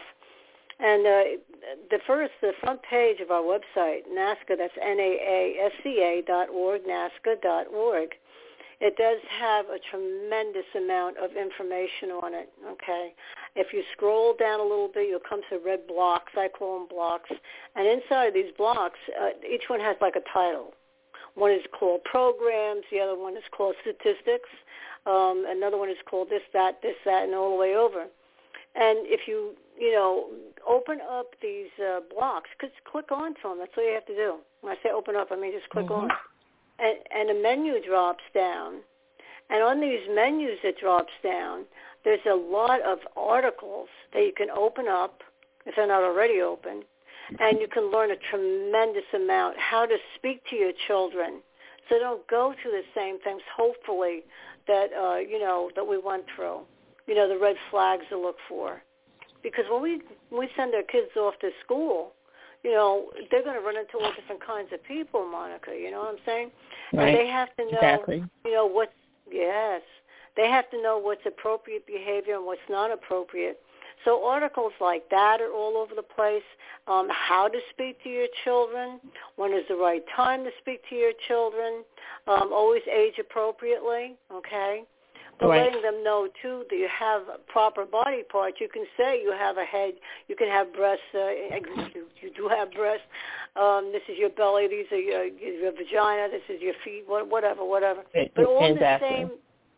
And uh, the first, the front page of our website, NAASCA, that's N A A S C A dot org, NAASCA dot org, it does have a tremendous amount of information on it, okay? If you scroll down a little bit, you'll come to red blocks. I call them blocks. And inside these blocks, uh, each one has like a title. One is called programs. The other one is called statistics. Um, another one is called this, that, this, that, and all the way over. And if you, you know, open up these uh, blocks, just click on to them. That's all you have to do. When I say open up, I mean just click mm-hmm. on. And, and a menu drops down. And on these menus that drops down, there's a lot of articles that you can open up, if they're not already open, and you can learn a tremendous amount how to speak to your children so they don't go through the same things, hopefully, that, uh, you know, that we went through. You know, the red flags to look for. Because when we when we send our kids off to school, you know, they're going to run into all different kinds of people, Monica, you know what I'm saying? Right. And they have to know, exactly. you know, what's, yes, they have to know what's appropriate behavior and what's not appropriate. So articles like that are all over the place. Um, how to speak to your children, when is the right time to speak to your children, um, always age appropriately, okay? But right. letting them know, too, that you have proper body parts. You can say you have a head. You can have breasts. Uh, you, you do have breasts. Um, this is your belly. These are your, your vagina. This is your feet, whatever, whatever. It, but all exactly. the same,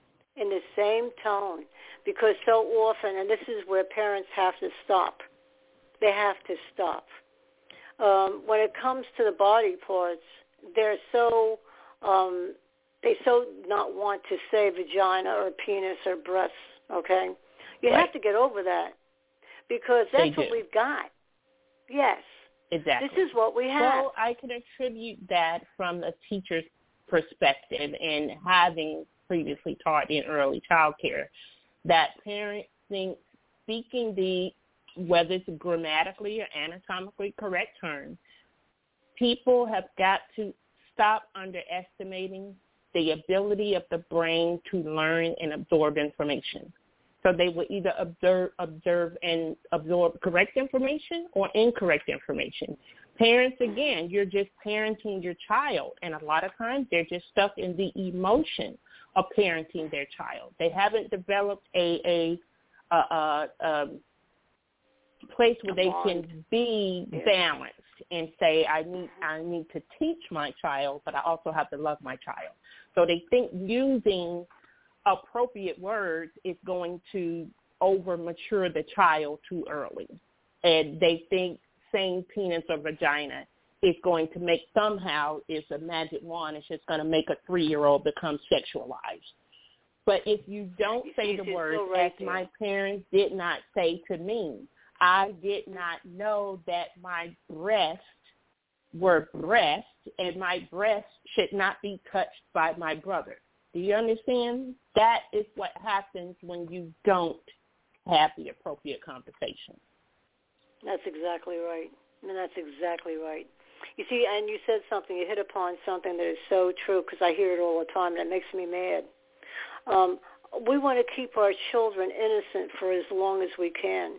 in the same tone. Because so often, and this is where parents have to stop. They have to stop. Um, when it comes to the body parts, they're so... Um, They so not want to say vagina or penis or breasts, okay? You right. have to get over that because that's what we've got. Yes. Exactly. This is what we have. Well, I can attribute that from a teacher's perspective and having previously taught in early child care, that parents think speaking the, whether it's grammatically or anatomically correct terms, people have got to stop underestimating the ability of the brain to learn and absorb information. So they will either observe, observe and absorb correct information or incorrect information. Parents, again, you're just parenting your child, and a lot of times they're just stuck in the emotion of parenting their child. They haven't developed a a, a, a, a place where they can be balanced and say, I need I need to teach my child, but I also have to love my child. So they think using appropriate words is going to over mature the child too early. And they think same penis or vagina is going to make somehow is a magic wand. It's just going to make a three-year-old become sexualized. But if you don't you say see, the words, right as there. my parents did not say to me, I did not know that my breasts were breasts and my breasts should not be touched by my brother. Do you understand? That is what happens when you don't have the appropriate conversation. That's exactly right. And that's exactly right. You see, and you said something, you hit upon something that is so true because I hear it all the time and it makes me mad. Um, we want to keep our children innocent for as long as we can.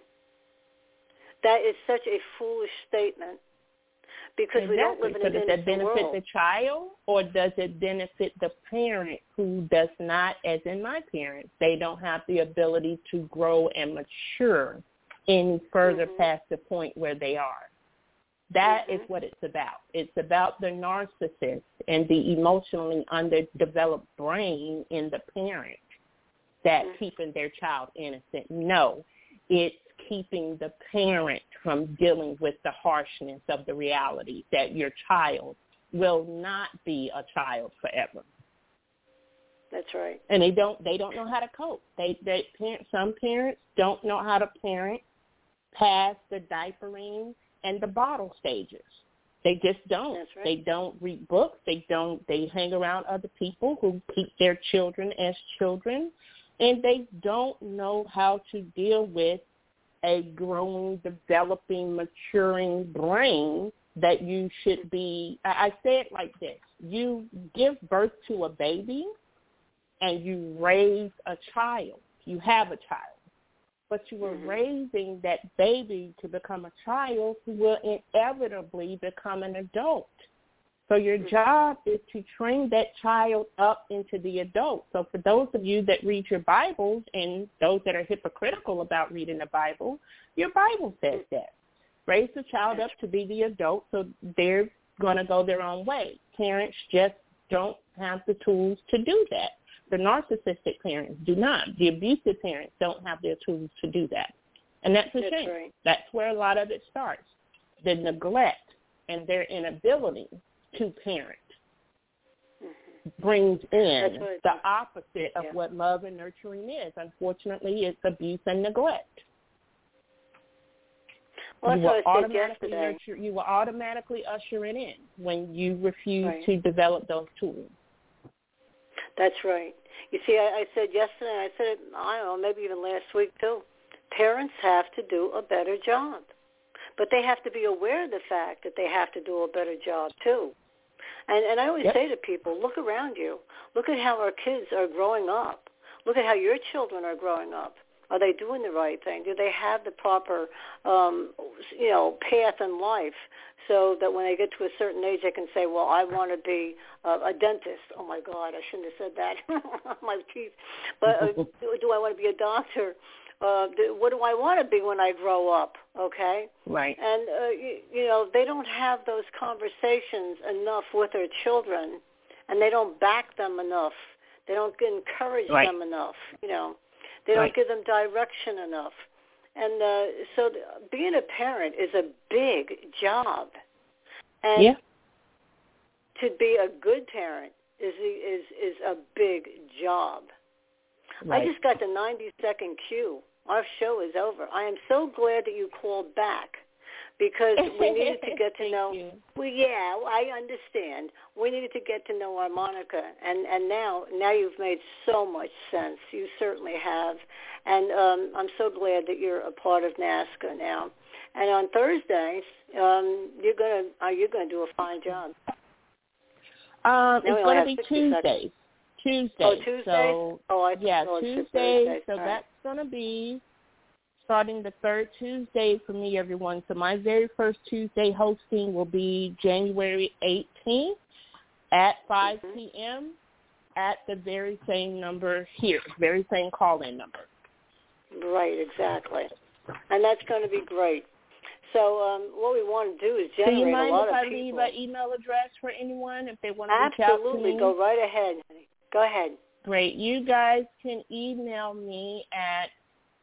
That is such a foolish statement because exactly. we don't live in so an does innocent that benefit world. the child or does it benefit the parent who does not, as in my parents, they don't have the ability to grow and mature any further mm-hmm. past the point where they are? That mm-hmm. is what it's about. It's about the narcissist and the emotionally underdeveloped brain in the parent that mm-hmm. keeping their child innocent. No, it's keeping the parent from dealing with the harshness of the reality that your child will not be a child forever. That's right. And they don't they don't know how to cope. They they parent some parents don't know how to parent past the diapering and the bottle stages. They just don't. That's right. They don't read books. They don't. They hang around other people who keep their children as children, and they don't know how to deal with a growing, developing, maturing brain that you should be. I say it like this. You give birth to a baby and you raise a child. You have a child. But you are mm-hmm. raising that baby to become a child who will inevitably become an adult. So your mm-hmm. job is to train that child up into the adult. So for those of you that read your Bibles and those that are hypocritical about reading the Bible, your Bible says that. Raise the child up to be the adult so they're going to go their own way. Parents just don't have the tools to do that. The narcissistic parents do not. The abusive parents don't have their tools to do that. And that's a that's shame. Right. That's where a lot of it starts. The neglect and their inability to parent mm-hmm. brings in the opposite of yeah. what love and nurturing is. Unfortunately, it's abuse and neglect. Well, you that's will what I said automatically yesterday. nurture. You will automatically usher it in when you refuse right. to develop those tools. That's right. You see, I, I said yesterday, I said it, I don't know, maybe even last week too, parents have to do a better job. But they have to be aware of the fact that they have to do a better job too. And, and I always yep. say to people, look around you. Look at how our kids are growing up. Look at how your children are growing up. Are they doing the right thing? Do they have the proper, um, you know, path in life so that when they get to a certain age, they can say, well, I want to be uh, a dentist. Oh, my God, I shouldn't have said that. My teeth. But uh, do, do I want to be a doctor? Uh, do, what do I want to be when I grow up? Okay? Right. And, uh, you, you know, they don't have those conversations enough with their children, and they don't back them enough. They don't encourage right. them enough, you know. They don't right. give them direction enough. And uh, so th- being a parent is a big job. And yeah. to be a good parent is is is a big job. Right. I just got the ninety-second cue. Our show is over. I am so glad that you called back because we needed to get to know. you. Well, yeah, I understand. We needed to get to know our Monica, and and now now you've made so much sense. You certainly have, and um, I'm so glad that you're a part of NAASCA now. And on Thursdays, um, you're gonna are you gonna do a fine job? Um, it's going to be Tuesdays. Tuesdays. Oh, Tuesdays. So oh, I yeah, oh, Tuesdays. So All that's going to be starting the third Tuesday for me, everyone. So my very first Tuesday hosting will be January eighteenth at five p.m. at the very same number here, very same call-in number. Right, exactly. And that's going to be great. So um, what we want to do is generate do you mind a lot if of I people. leave an email address for anyone if they want to reach out to Absolutely. me? Go right ahead. Go ahead. Great. You guys can email me at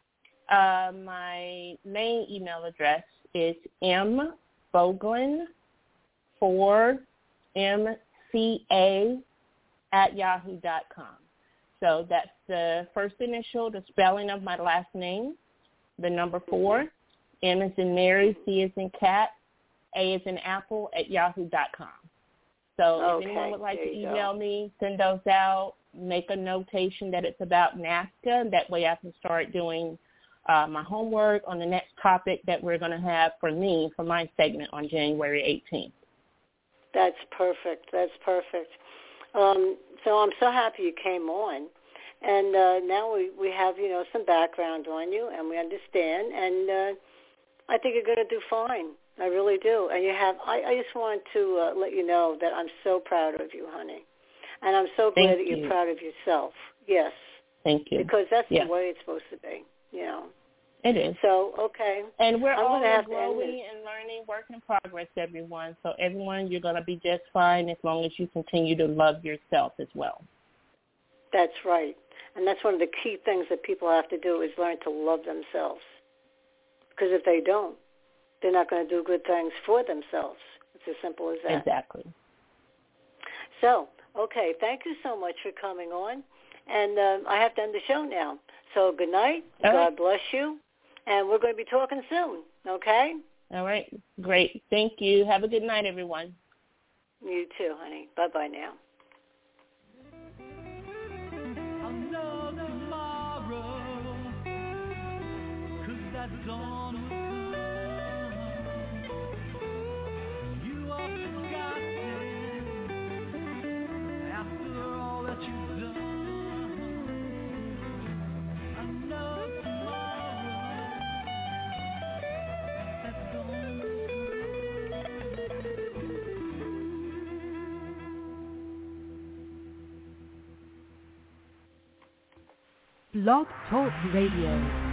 Uh, my main email address is mboglin four M C A at yahoo dot com. So that's the first initial, the spelling of my last name, the number four, M as in Mary, C as in cat, A as in apple at yahoo dot com. So okay, if anyone would like to email go. me, send those out, make a notation that it's about NAASCA, and that way I can start doing uh, my homework on the next topic that we're going to have for me, for my segment on January eighteenth. That's perfect. That's perfect. Um, so I'm so happy you came on. And uh, now we, we have, you know, some background on you, and we understand. And uh, I think you're going to do fine. I really do. And you have, I, I just want to uh, let you know that I'm so proud of you, honey. And I'm so glad Thank that you're you. proud of yourself. Yes. Thank you. Because that's yeah. the way it's supposed to be, you know. It is. So, okay. And we're I'm all gonna have growing and learning, work in progress, everyone. So everyone, you're going to be just fine as long as you continue to love yourself as well. That's right. And that's one of the key things that people have to do is learn to love themselves. Because if they don't, they're not going to do good things for themselves. It's as simple as that. Exactly. So, okay, thank you so much for coming on. And uh, I have to end the show now. So good night. All God right. bless you. And we're going to be talking soon, okay? All right. Great. Thank you. Have a good night, everyone. You too, honey. Bye-bye now. I'll know tomorrow, 'cause that dawn will come. You are forgotten after all that you've done. I know tomorrow, that dawn will Blog Talk Radio.